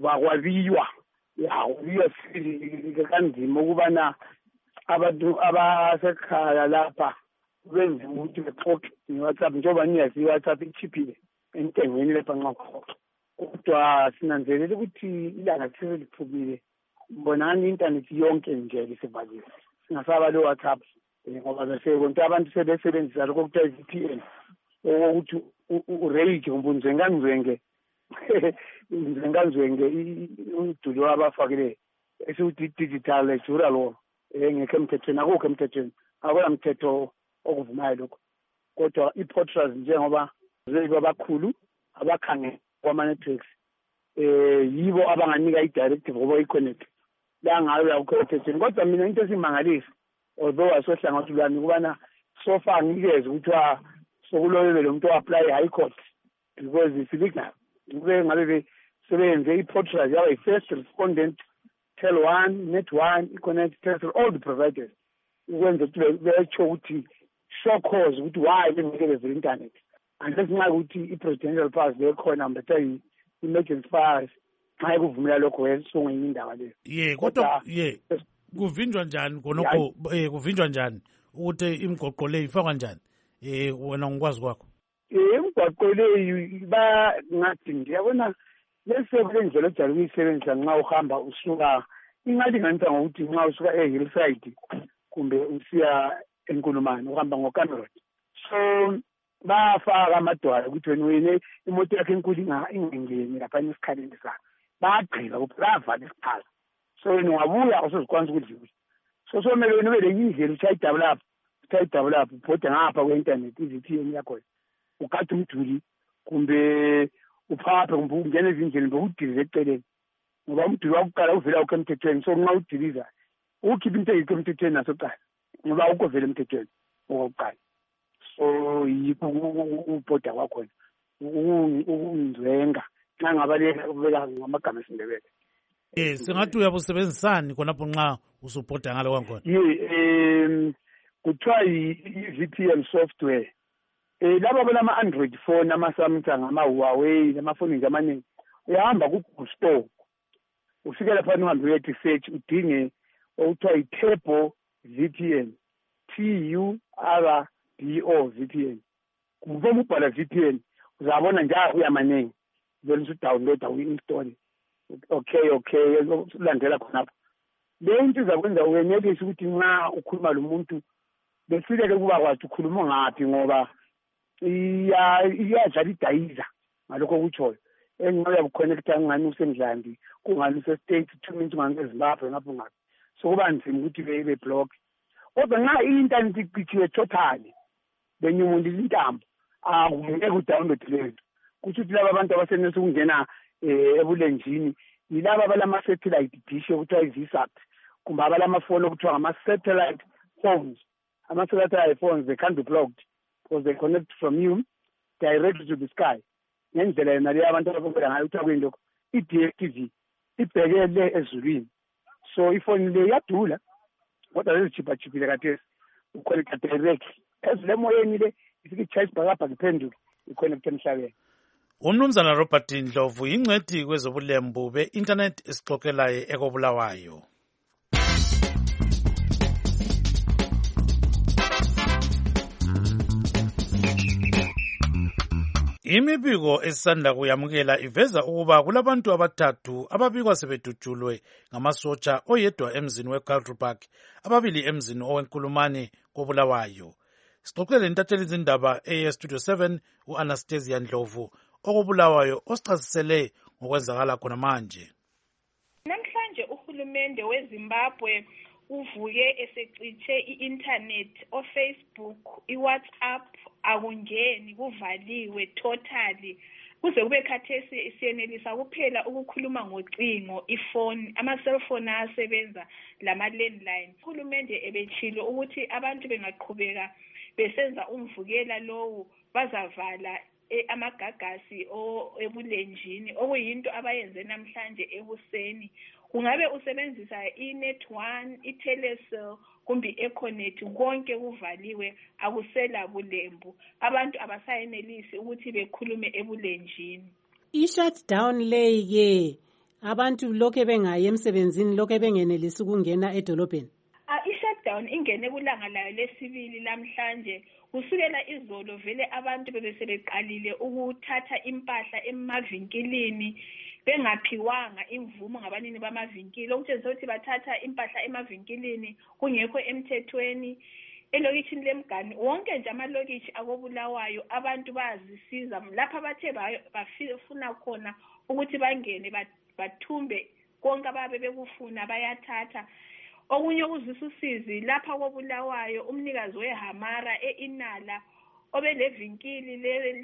bakwabiwa ya kwabiwa kanzima ukubana abantu abasekhaya lapha benze ukuthi bexoxe nge-WhatsApp njengoba niyazi i-WhatsApp ichiphile entengweni lapha nxa kuxoxa kodwa sinanzelela ukuthi ilanga seliphumile mbonani i-intanethi yonke nje lisevaliwe singasaba lo WhatsApp ngoba besekonke abantu sebesebenzisa lokho kuthiwa i-V P N okokuthi urage umbunzwenganzwenge nzenganzwenge udulo abafakileyo esiwuthi i-digital ejura lo engekho emthethweni akukho emthethweni akula mthetho okuvumayo lokho kodwa i-portals njengoba zelo abakhulu abakhangela kwama-networks eh yibo abanganika i-directive ngoba i-connect la ngayo yakho emthethweni kodwa mina into esimangalisa although asohlangothi lwami kubana so far ngikeze ukuthiwa sokulolele lo muntu o-apply high court because it's illegal kube ngabe sebenze i-portals yaba i-first respondent tel one net one i-connect telstra all the providers ukwenza ukuthi betsho ukuthi show cause ukuthi why bengekeze i-internet unless nxa ukuthi i-presidential pass lekhona mbatha i-emergency powers nxa kuvumela lokho wesongenye indaba leyo ye kodwa ye kuvinjwa njani khonokho eh kuvinjwa njani ukuthi imigoqo le ifakwa njani eh wena ngikwazi kwakho eh imigoqo le ba ngathi ngiyabona lesebenzele indlela ojalo uyisebenzisa nxa uhamba usuka ingalinganisa ngokuthi nxa usuka e-hillside kumbe usiya enkulumane uhamba ngoCameron so bafaka amadwala ukuthi wena wena imoto yakhe enkulu ingengeni lapha esikhaleni sakho bagqiba bavala isikhala so wena ungabuya usuzikwanisa ukudlula so somele wena ube leyindlela ushaya i-double up ushaya i-double up ubhoda ngapha kwe-internet i-V P N yakho ukhatha umduli kumbe uphaphe kumbe ungena ezindleni bekudilize eceleni ngoba umduli wakuqala uvela ukho emthethweni so nxa udiliza ukhipha into eyikho emthethweni nasoqala ngoba ukho vele emthethweni okokuqala so yikho ubhoda kwakhona ukungizwenga nxa ngabaleka ubeka ngamagama esindebele eh singathi uyabusebenzisani khonapho nxa usubhoda ngalo kwakhona ye um kuthiwa i-V P N software eh laba balama Android phone ama Samsung ama Huawei lamafoni nje amaningi uyahamba ku Google Store ufike lapha uhambe uyethi search udinge okuthiwa i-Turbo V P N T U R B O V P N kubona ubhala V P N uzabona njalo uyamaningi vele udownload uinstall okay okay ulandela khonapho le into izakwenza uyenelisa ukuthi nxa ukhuluma lo muntu besileke kuba kwathi ukhuluma ngaphi ngoba iya iyadlala idayiza ngalokho kutshoyo engabe yakuconnecta ngani usendlandi kungani use-state two minutes ngani ezimbabwe ngapho ngaphi so kuba nzima ukuthi be block kodwa nxa i-internet iqithiwe totally benyumundile intambo akungeke udownload lento kusho ukuthi laba abantu abasenelisa ukungena ebulenjini yilaba abalama-satellite dish okuthiwa i-VSAT kumbe abalamafoni okuthiwa ngama-satellite phones ama-satellite phones they can't be blocked because they connect from you directly to the sky ngendlela yena leyo abantu ababukela ngayo kuthiwa kuyinto i-D S T V ibhekele ezulwini so ifoni le iyadula kodwa lezijiphajiphile kathesi uconnecta directly ezule emoyeni le ifike i-charge bhakabhaka iphenduke i-connecte emhlabeni umnumzana Robert Ndlovu yingcwethi kwezobulembu be-internet esixoxelayo ekobulawayo. Imibiko esisanda kuyamukela iveza ukuba kulabantu abathathu ababikwa sebedutshulwe ngamasotsha oyedwa emzini weKaltrubak ababili emzini owenkulumane kobulawayo. Sixoxele intatheli izindaba e-Studio seven u-Anastasia Ndlovu okubulawayo osichasisele ngokwenzakala khona manje. Namhlanje uhulumende weZimbabwe uvuke esecitshe i-internet o-Facebook, i-WhatsApp akungeni kuvaliwe totally kuze kube khathesi siyenelisa kuphela ukukhuluma ngocingo ifoni ama-cellphone asebenza lama-landline. Uhulumende ebetshilo ukuthi abantu bengaqhubeka besenza umvukela lowu bazavala amagagasi ebulenjini okuyinto abayenze namhlanje ekuseni. Kungabe usebenzisa i-net one, i-telecell kumbe i-econet konke kuvaliwe akusela bulembu. Abantu abasayenelisi ukuthi bekhulume ebulenjini. I-shutdown leyi ke abantu lokho bengayi emsebenzini lokho bengenelisi ukungena edolobheni? Uh, i-shutdown ingene kulanga layo lesibili namhlanje. Kusukela izolo vele abantu bebesebeqalile ukuthatha impahla emavinkilini bengaphiwanga imvumo ngabanini bamavinkili, okutshengisa ukuthi bathatha impahla emavinkilini kungekho emthethweni. Elokitshini leMgani wonke nje amalokitshi akobulawayo abantu bayazisiza lapha bathe bafuna khona ukuthi bangene bathumbe konke ababe bekufuna bayathatha. Okunye okuzisa usizi lapha kobulawayo umnikazi weHamara eInala obelevinkili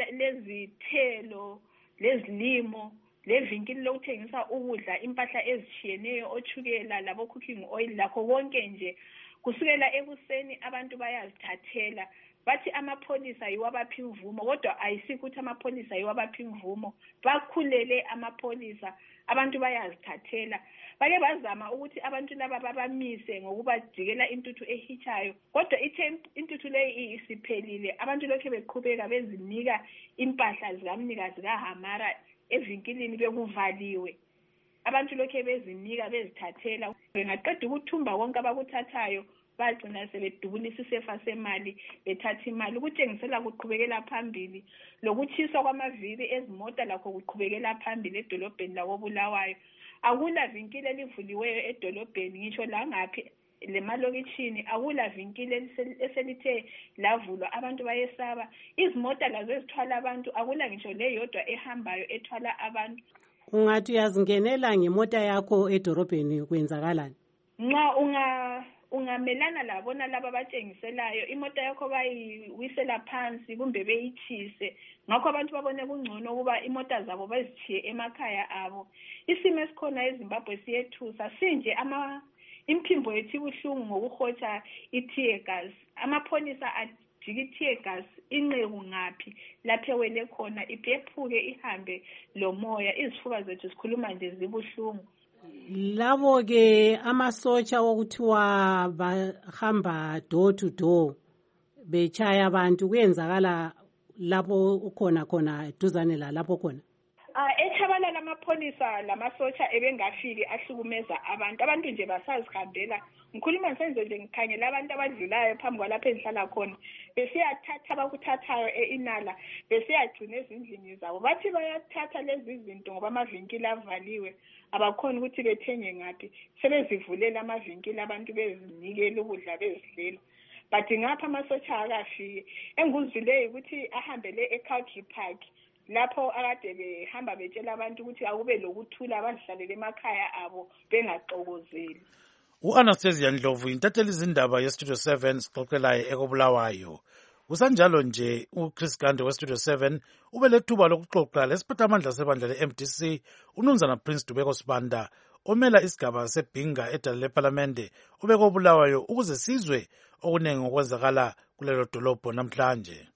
lezithelo lezilimo levinkili lokuthengisa ukudla impahla ezitshiyeneyo ochukela labo cooking oil lakho konke nje. Kusukela ekuseni abantu bayazithathela bathi amapholisa yiwabaphi imvumo, kodwa ayisikho ukuthi amapholisa yiwabaphi imvumo. Bakhulele amapholisa, abantu bayazithathela. Bake bazama ukuthi abantu laba babamise ngokubajikela intuthu ehitshayo, kodwa ithe intuthu leyi isiphelile abantu lokho beqhubeka bezinika impahla zikamnikazi kaHamara evinkilini bekuvaliwe. Abantu lokho bezinika bezithathela. Bengaqeda ukuthumba konke abakuthathayo bagcina sebedubulisa isefa semali bethatha imali. Ukutshengisela kuqhubekela phambili lokutshiswa kwamavili ezimota lakho kuqhubekela phambili edolobheni lakobulawayo. Akula vinkile elivuliweyo edolobheni ngitsho la ngaphi lemalokitshini akula vinkile eselithe lavulwa abantu bayesaba. Izimota lazo ezithwala abantu akula ngitsho leyodwa ehambayo ethwala abantu. Ungathi uyazingenela ngemota yakho edorobheni kwenzakalani? Nxa unga ungamelana labona laba abatshengiselayo imota yakho bayiwisela phansi kumbe beyithise, ngakho abantu babone kungcono ukuba imota zabo bazitshiye emakhaya abo. Isimo esikhona eZimbabwe siyethusa sinje ama imphimbo yethu ibuhlungu ngokuhotsha i-tear gas. Amapholisa ajika i-tear gas inqeku ngaphi lapho ewele khona iphephuke ihambe lomoya. Izifuba zethu sikhuluma nje zibuhlungu. Labo ke amasotsha okuthiwa bahamba door to door bechaya abantu kuyenzakala lapho ukhona khona duzane la lapho khona? Ah eChabalala amapholisa lamasotsha ebengafiki ahlukumeza abantu. Abantu nje basazihambela. Ngikhuluma nsenze nje ngikhangela abantu abadlulayo phambi kwalapho engihlala khona. Besiyathatha abakuthathayo eInala besiyagcina ezindlini zabo. Bathi bayathatha lezi zinto ngoba amavinkili avaliwe. Abakhona ukuthi bethenge ngaphi. Sebezivulela amavinkili abantu bezinikela ukudla bezidlela. But ngapha amasotsha akafiki. Enguzwileyo ukuthi ahambele eCountry Park. Lapho akade behamba betshela abantu ukuthi akube lokuthula abazihlalele emakhaya abo bengaxokozeli. U-Anastasia Ndlovu intatheli izindaba yestudio seven sixoxelayo ekobulawayo. Kusanjalo nje uChris Gande westudio seven ubelethuba lokuxoxa lesiphathamandla sebandla le-M D C uNumzana Prince Dubeko Sibanda omela isigaba sebhinga edala leParlamente ubekobulawayo ukuze sizwe okuningi okwenzakala kulelo dolobho namhlanje.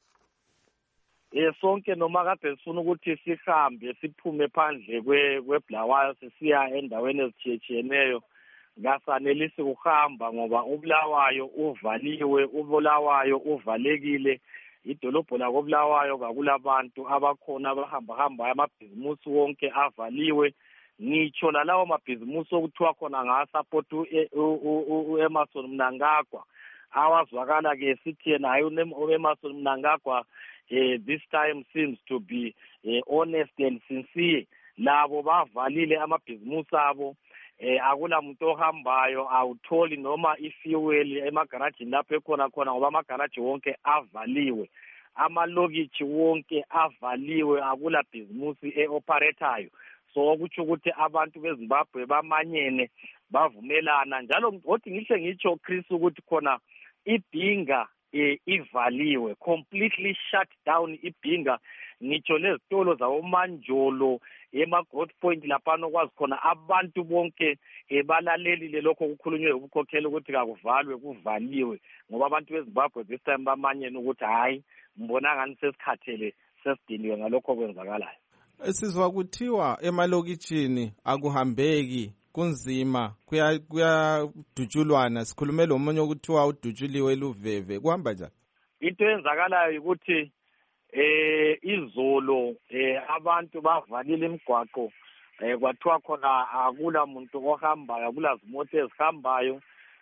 Eh sonke noma kade sifuna ukuthi sihambe siphume phandle kwe kweBulawayo sisiya endaweni ezithiyeneyo ngasanelisi ukuhamba ngoba uBulawayo uvaliwe, uBulawayo uvalekile. Idolobho lakobulawayo kakulabantu abakhona abahamba hamba amabhizimusi wonke avaliwe. Ngitsho lalawo mabhizimusi okuthiwa khona ngasupport uEmerson Mnangagwa awazwakala ke sithi yena hayi uEmerson Mnangagwa eh this time seems to be eh, honest and sincere. Labo bavalile amabhizimusi abo. Eh akula muntu ohambayo awutholi noma ifuel emagarage lapho ekhona khona ngoba amagaraji wonke avaliwe. Amalokitshi wonke avaliwe akula business eoperatayo. So kuthi ukuthi abantu beZimbabwe bamanyene bavumelana njalo ngothi ngihle ngitsho Chris ukuthi khona ibhinga eh, ivaliwe completely shut down ibhinga. Ngitsho lezitolo zawomanjolo ema-Growth Point lapha nokwazi khona abantu bonke balalelile lokho kukhulunywe ubukhokheli ukuthi kakuvalwe kuvaliwe ngoba abantu beZimbabwe this time bamanyene ukuthi hayi mbona ngani sesikhathele sesidiniwe ngalokho kwenzakalayo. Sizwa kuthiwa emalokitshini akuhambeki kunzima kuyadutshulwana sikhulume lo munye ukuthiwa udutshuliwe luveve kuhamba njani? Into eyenzakalayo ukuthi eh izolo eh abantu bavalile imigwaqo eh kwathiwa khona akula muntu ohambayo akula zimoto ezihambayo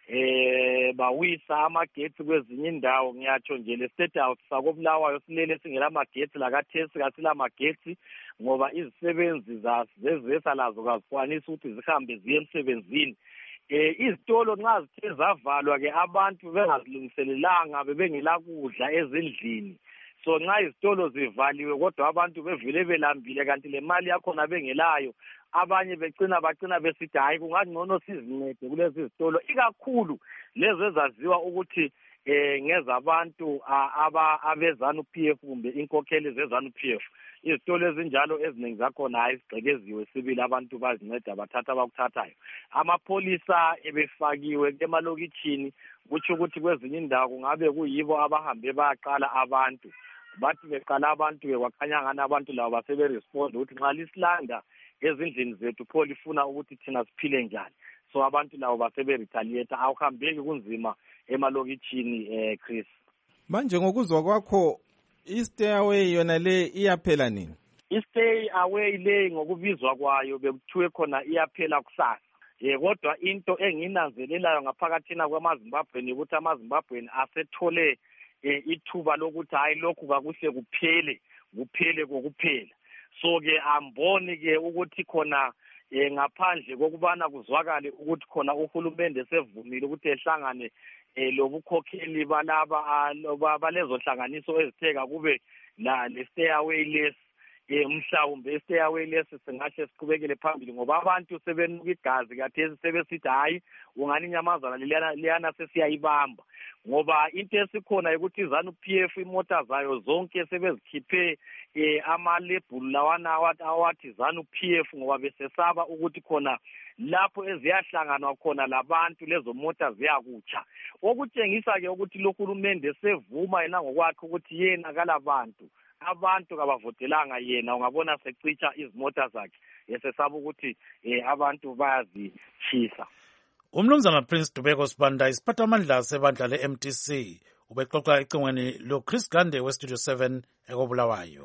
eh bawisa amagetsi kwezinye indawo ngiyatsho nje le state house sakobulawayo silele singela magetsi lakathesi kasila magetsi ngoba izisebenzi zazezesa lazo kazikwanisa ukuthi zihambe ziye emsebenzini. Eh izitolo nxa zithe zavalwa ke abantu bengazilungiselelanga bebengela kudla ezindlini. So nxa izitolo zivaliwe kodwa abantu bevele belambile kanti le mali yakhona bengelayo abanye becina bacina besithi hayi kungangcono sizincede kulezi izitolo ikakhulu lezo ezaziwa ukuthi eh ngezabantu aba abezanu P F kumbe inkokheli zezanu P F. Izitolo ezinjalo eziningi zakhona hayi sigcekeziwe sibili abantu bazinceda bathatha abakuthathayo. Amapolisa ebefakiwe emalokitshini kuthi ukuthi kwezinye indawo kungabe kuyibo abahambe bayaqala abantu bathi beqala abantu bekwakhanya ngani abantu labo basebe respond ukuthi nxa lisilanda ezindlini zethu pho lifuna ukuthi thina siphile njani. So abantu labo basebe retaliate awuhambeki kunzima emalokitshini eh Chris. Manje ngokuzwa kwakho i-stay away yona le iyaphela nini? I-stay away le ngokubizwa kwayo bekuthiwe khona iyaphela kusasa. Eh kodwa into enginanzelelayo ngaphakathina kwamaZimbabweni ukuthi amaZimbabweni asethole eh, ithuba lokuthi hayi lokhu kakuhle kuphele kuphele kokuphela. So ke amboni ke ukuthi khona eh, ngaphandle kokubana kuzwakale ukuthi khona uhulumende sevumile ukuthi ehlangane eh, lobukhokheli balaba balezo hlanganiso ezitheka kube la le stay away list eh mhlawumbe stay away list singahle siqhubekele phambili ngoba abantu sebenuka igazi kathesi sebesithi hayi ungani inyamazana liyana liyana sesiyayibamba ngoba into esikhona ukuthi izanu P F imota zayo zonke sebezikhiphe eh amalebhulu lawana awathi zanu P F ngoba besesaba ukuthi khona lapho eziyahlanganwa khona labantu lezo mota ziyakutsha okutshengisa ke ukuthi lohulumende sevuma yena ngokwakhe ukuthi yena kalabantu abantu kabavotelanga yena ungabona secitsha izimota zakhe esesaba ukuthi eh abantu bayazitshisa. Umnumzana Prince Dubeko Sibanda isiphathamandla sebandla le-M T C ubexoxa ecingweni lo Chris Gande we Studio seven ekobulawayo.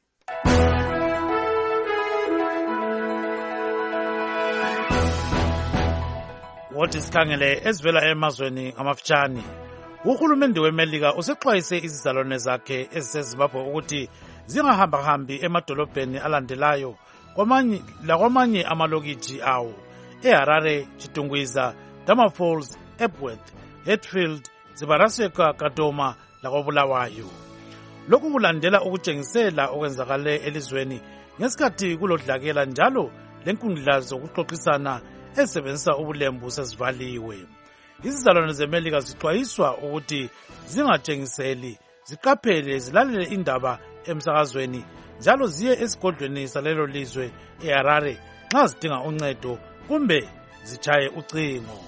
Wathi sikhangele ezivela emazweni amafitshane uhulumende weMelika usexwayise izizalwane zakhe eziseZimbabwe ukuthi zingahambahambi emadolobheni alandelayo kwamanye lakwamanye amalokitshi awo eHarare, Chitungwiza, Dama Falls, Epworth, Hatfield, Zibaraseka, Kadoma lakobulawayo. Lokhu kulandela ukutshengisela okwenzakale elizweni ngesikhathi kulodlakela njalo lenkundla zokuxoxisana ezisebenzisa ubulembu sezivaliwe. Izizalwane zeMelika zixwayiswa ukuthi zingatshengiseli, ziqaphele, zilalele indaba emsakazweni njalo ziye esigodlweni salelo lizwe eHarare nxa zidinga uncedo kumbe zichaye ucingo.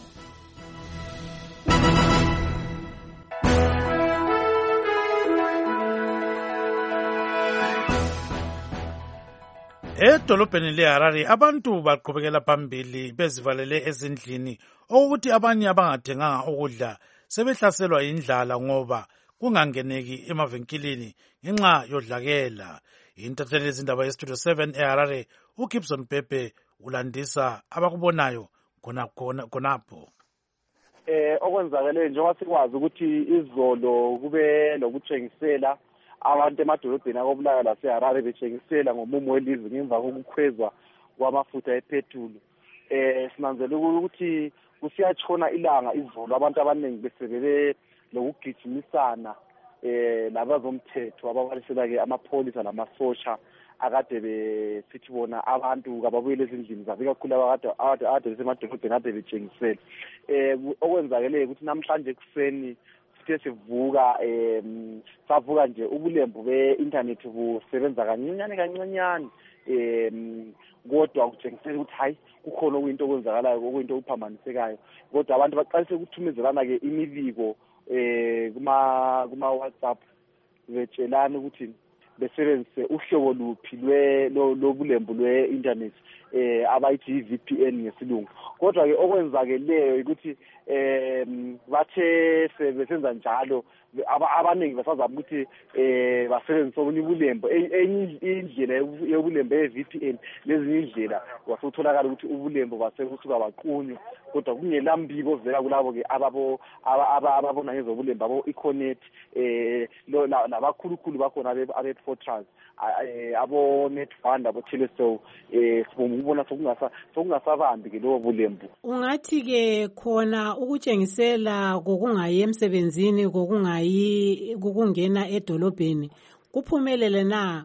Edolobheni leHarare abantu baqhubekela phambili bezivalele ezindlini ukuthi abanye abangathenganga ukudla sebehlaselwa indlala ngoba kungangeneki emavenkilini ngenxa yodlakela. Intatheli izindaba yeStudio seven eHarare uGibson Pepe ulandisa abakubonayo khonapho. Eh okwenzakele njengoba sikwazi ukuthi izolo kube lokutshengisela abantu emadolobheni akobulawayo laseHarare betshengisela ngomumo welizwe ngemva kokukhwezwa kwamafutha epetroli. Eh sinanzela ukuthi kusiyatshona ilanga izolo abantu abaningi besebele lokugijimisana eh labazomthetho ababalisela ke amapolisa namasosha akade besithi bona abantu kababuyele ezindlini zabo ikakhulu abakade ade besemadolobheni ade betshengisela. Eh okwenzakele ukuthi namhlanje kuseni sithe sivuka eh savuka nje ubulembu be-internet busebenza kancinyane kancinyane eh kodwa kutshengisela ukuthi hayi kukhona okuyinto okwenzakalayo okuyinto okuphambanisekayo kodwa abantu baqalise ukuthumezelana ke imibiko eh kuma kuma WhatsApp betshelana ukuthi besebenzise uhlobo luphi lwe lobulembu lwe-internet eh abayithi i-V P N ngesilungu kodwa ke okwenzakeleyo ukuthi eh bathe sebesenza njalo abaningi basazama ukuthi eh basebenzise obunye ubulembo. Enye indlela yobulembo ye-V P N lezinye indlela wasutholakala ukuthi ubulembo basekusuka baqunywa, kodwa kungelambiko ovela kulabo ke ababo ababona ngezobulembo abo Econet eh labakhulukhulu bakhona abe Fortress abo Netfund abo Telecel eh sibona sokungasa sokungasabambi ke lobo bulembu. Ungathi ke khona ukutshengisela kokungayi emsebenzini kokungayi ukungena edolobheni kuphumelele na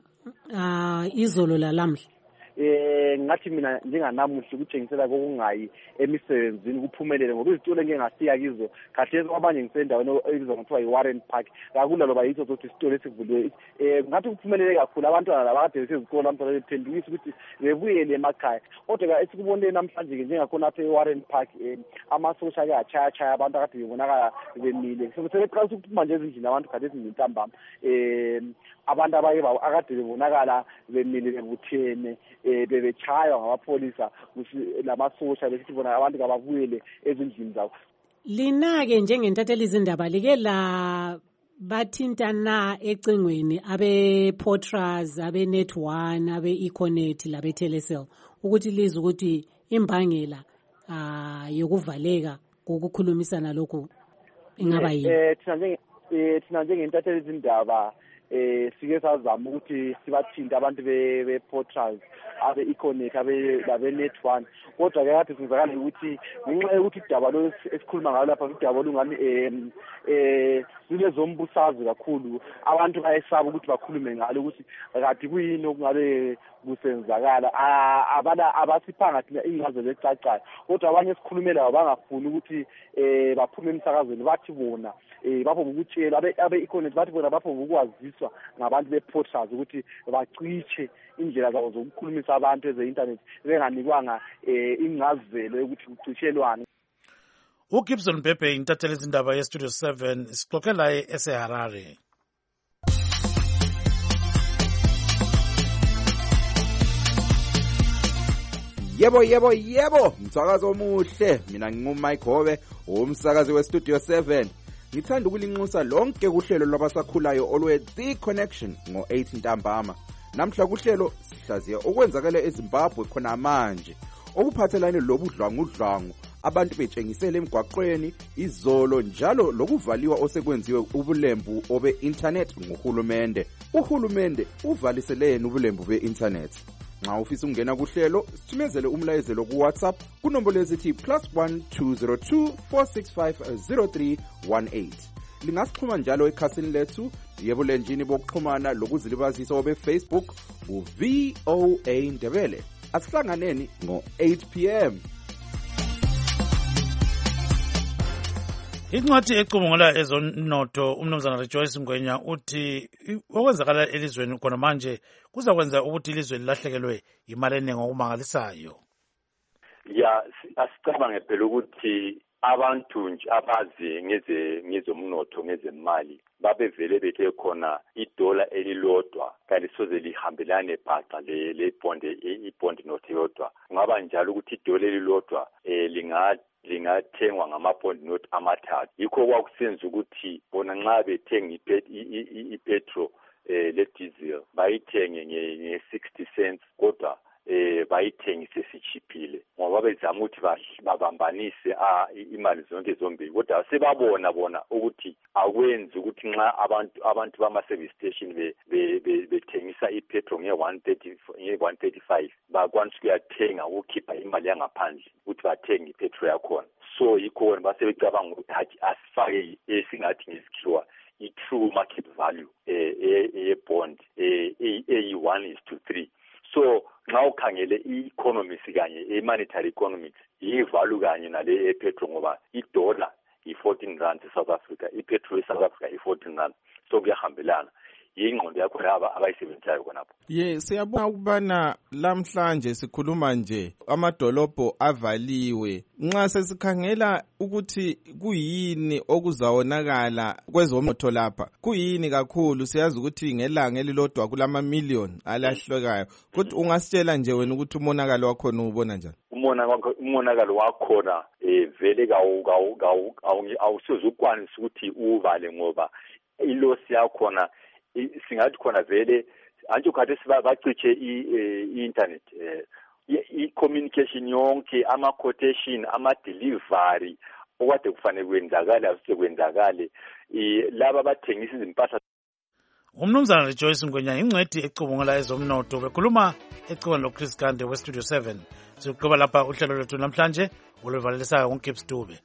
izolo lalamhla? Eh ngathi mina njenganamuhla ukutshengisela kokungayi emisebenzini kuphumelele ngoba izitolo engengasiya kizo khathesi abanye ngisendaweni ebizwa ngokuthiwa yi-Warren Park kakula loba yizo zokuthi isitolo esivuliwe eh ngathi kuphumelele kakhulu abantwana labakade besezikolo namhlanje bephendukisa ukuthi bebuyele emakhaya, kodwa esikubonile namhlanje ke njengakhona apha e-Warren Park amasosha ke achaya abantu akade bebonakala bemile sebeqalisa ukuthi manje ezindlini abantu khathesi ngintambama eh abantu abaye akade bebonakala bemile bebuthene eh bebechaywa ngamapolisa lamasosha besithi bona abantu kababuyele ezindlini zabo. Lina-ke njengentatheli izindaba like la bathinta na ecingweni abe-Portras, abe-Net one, abe-Econet, labe-Telecel ukuthi lize ukuthi imbangela uh, yokuvaleka kokukhulumisana lokhu ingaba yini? Eh thina njenge thina njengentatheli izindaba eh sike sazama ukuthi sibathinte abantu be-Portras abe-Econet abe-Net one, kodwa ke kade sizakala ukuthi ngenxa yokuthi idaba lo esikhuluma ngalo lapha idaba lungani eh eh linezombusazwe kakhulu, abantu bayesaba ukuthi bakhulume ngalo ukuthi kade kuyini okungabe kusenzakala abala abasiphanga thina ingazelo ecacayo, kodwa abanye esikhulumela bangafuni ukuthi eh baphume emsakazweni bathi bona eh bapho ukutshela abe-Econet bathi bona bapho ukwaziswa ngabantu be-Portras ukuthi baciche indlela zabo zokukhulumisa abantu eze-internet benganikwanga eh ingazelo yokuthi kucishelwane. uGibson Bhebhe intatheli izindaba ye-Studio seven sixoxe laye eseHarare. Yebo yebo yebo, msakazo omuhle. Mina ngingumike Hobe, umsakazi we-Studio seven. Ngithanda ukulinxusa lonke kuhlelo lwabasakhulayo olwe The Connection ngo eight ntambama. Namhla kuhlelo sihlaziya okwenzakala eZimbabwe khona manje, okuphathelane lobudlwangudlwangu abantu betshengisele emgwaqweni izolo njalo lokuvaliwa osekwenziwe ubulembu obe internet nguhulumende. Uhulumende uvaliselene ubulembu be-internet. Nxa ufisa ungena kuhlelo sithumezele umlayezelo ku WhatsApp kunombolo ezithi plus one two zero two four six five zero three one eight. Lingasixhuma njalo ekhasini lethu yebo lenjini bokuxhumana lokuzilibazisa obe Facebook ku V O A Ndebele. Asihlanganeni ngo eight p m. Incwadi ecubungula ezonotho umnumzana Rejoice Ngwenya uthi okwenzakala elizweni khona manje kuzakwenza ukuthi ilizwe lilahlekelwe imali eningi okumangalisayo. Ya asicabange phela ukuthi abantu nje abazi ngeze ngezomnotho ngezemali babevele bethe khona idola elilodwa kalisoze lihambelane bhaqa le le bond ibond note yodwa, ngaba njalo ukuthi idola elilodwa eh linga lingathengwa ngama-bond note amathathu. Yikho kwakusenza ukuthi bona nxa bethenga i-petrol eh le diesel bayithenge nge-sixty cents kodwa eh bayithengise sichiphile ngoba bezama ukuthi babambanise imali zonke zombili, kodwa sebabona bona ukuthi akwenzi ukuthi nxa abantu abantu bama-service station bethengisa ipetrol nge-one thirty-five bakwanisa ukuyathenga ukukhipha imali yangaphandle ukuthi bathenge ipetrol yakhona. So yikho wena basebecabanga ukuthi hathi asifake esingathi ngesikhiwa i-true market value ye-bond eyi-one is to three. So nxa ukhangele i-economics kanye i-monetary economics i-value kanye nale e-petrol ngoba i-dollar i-fourteen rand e-South Africa, i-petrol e-South Africa i-fourteen rand, so kuyahambelana. Yingqondo yakho laba abayisebenzayo khonapho. Ye siyabona ukubana lamhlanje sikhuluma nje amadolobho avaliwe. Nxa sesikhangela ukuthi kuyini okuzawonakala kwezomnotho lapha, kuyini kakhulu, siyazi ukuthi ngelanga elilodwa kulama million alahlekayo, kodwa ungasitshela nje wena ukuthi umonakalo wakhona ubona njani? Umonakalo wakhona eh vele kawu kawu awusizukwanisa ukuthi uvale ngoba ilosi yakhona singathi khona vele antsho khathi baciche i-internet i-communication yonke ama-quotation ama-delivery okade kufanele kwenzakale asekwenzakale laba abathengisa izimpahla. umnumzana Rejoice Ngwenyama ingcwedi ecubungula ezomnotho bekhuluma ecubeni loChris Gande westudio seven. Siqhuba lapha uhlelo lwethu namhlanje oluvalisayo uGibbs Dube.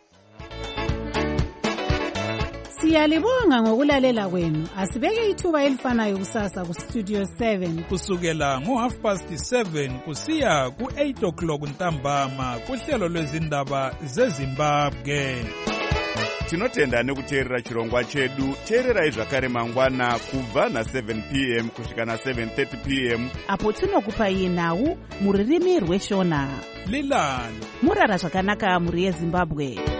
Siyalibonga ngokulalela kwenu. Asibeke ithuba elifanayo kusasa kustudio seven kusukela ngo half past seven kusiya ku eight o'clock ntambama kuhlelo lwezindaba zeZimbabwe. Tinotenda nekuteerera chirongwa chedu. Teererai zvakare mangwana kubva na seven p m kusvika na seven thirty p m apo tinokupai nhau muririmi rweshona. Lilani murara zvakanaka muri yeZimbabwe.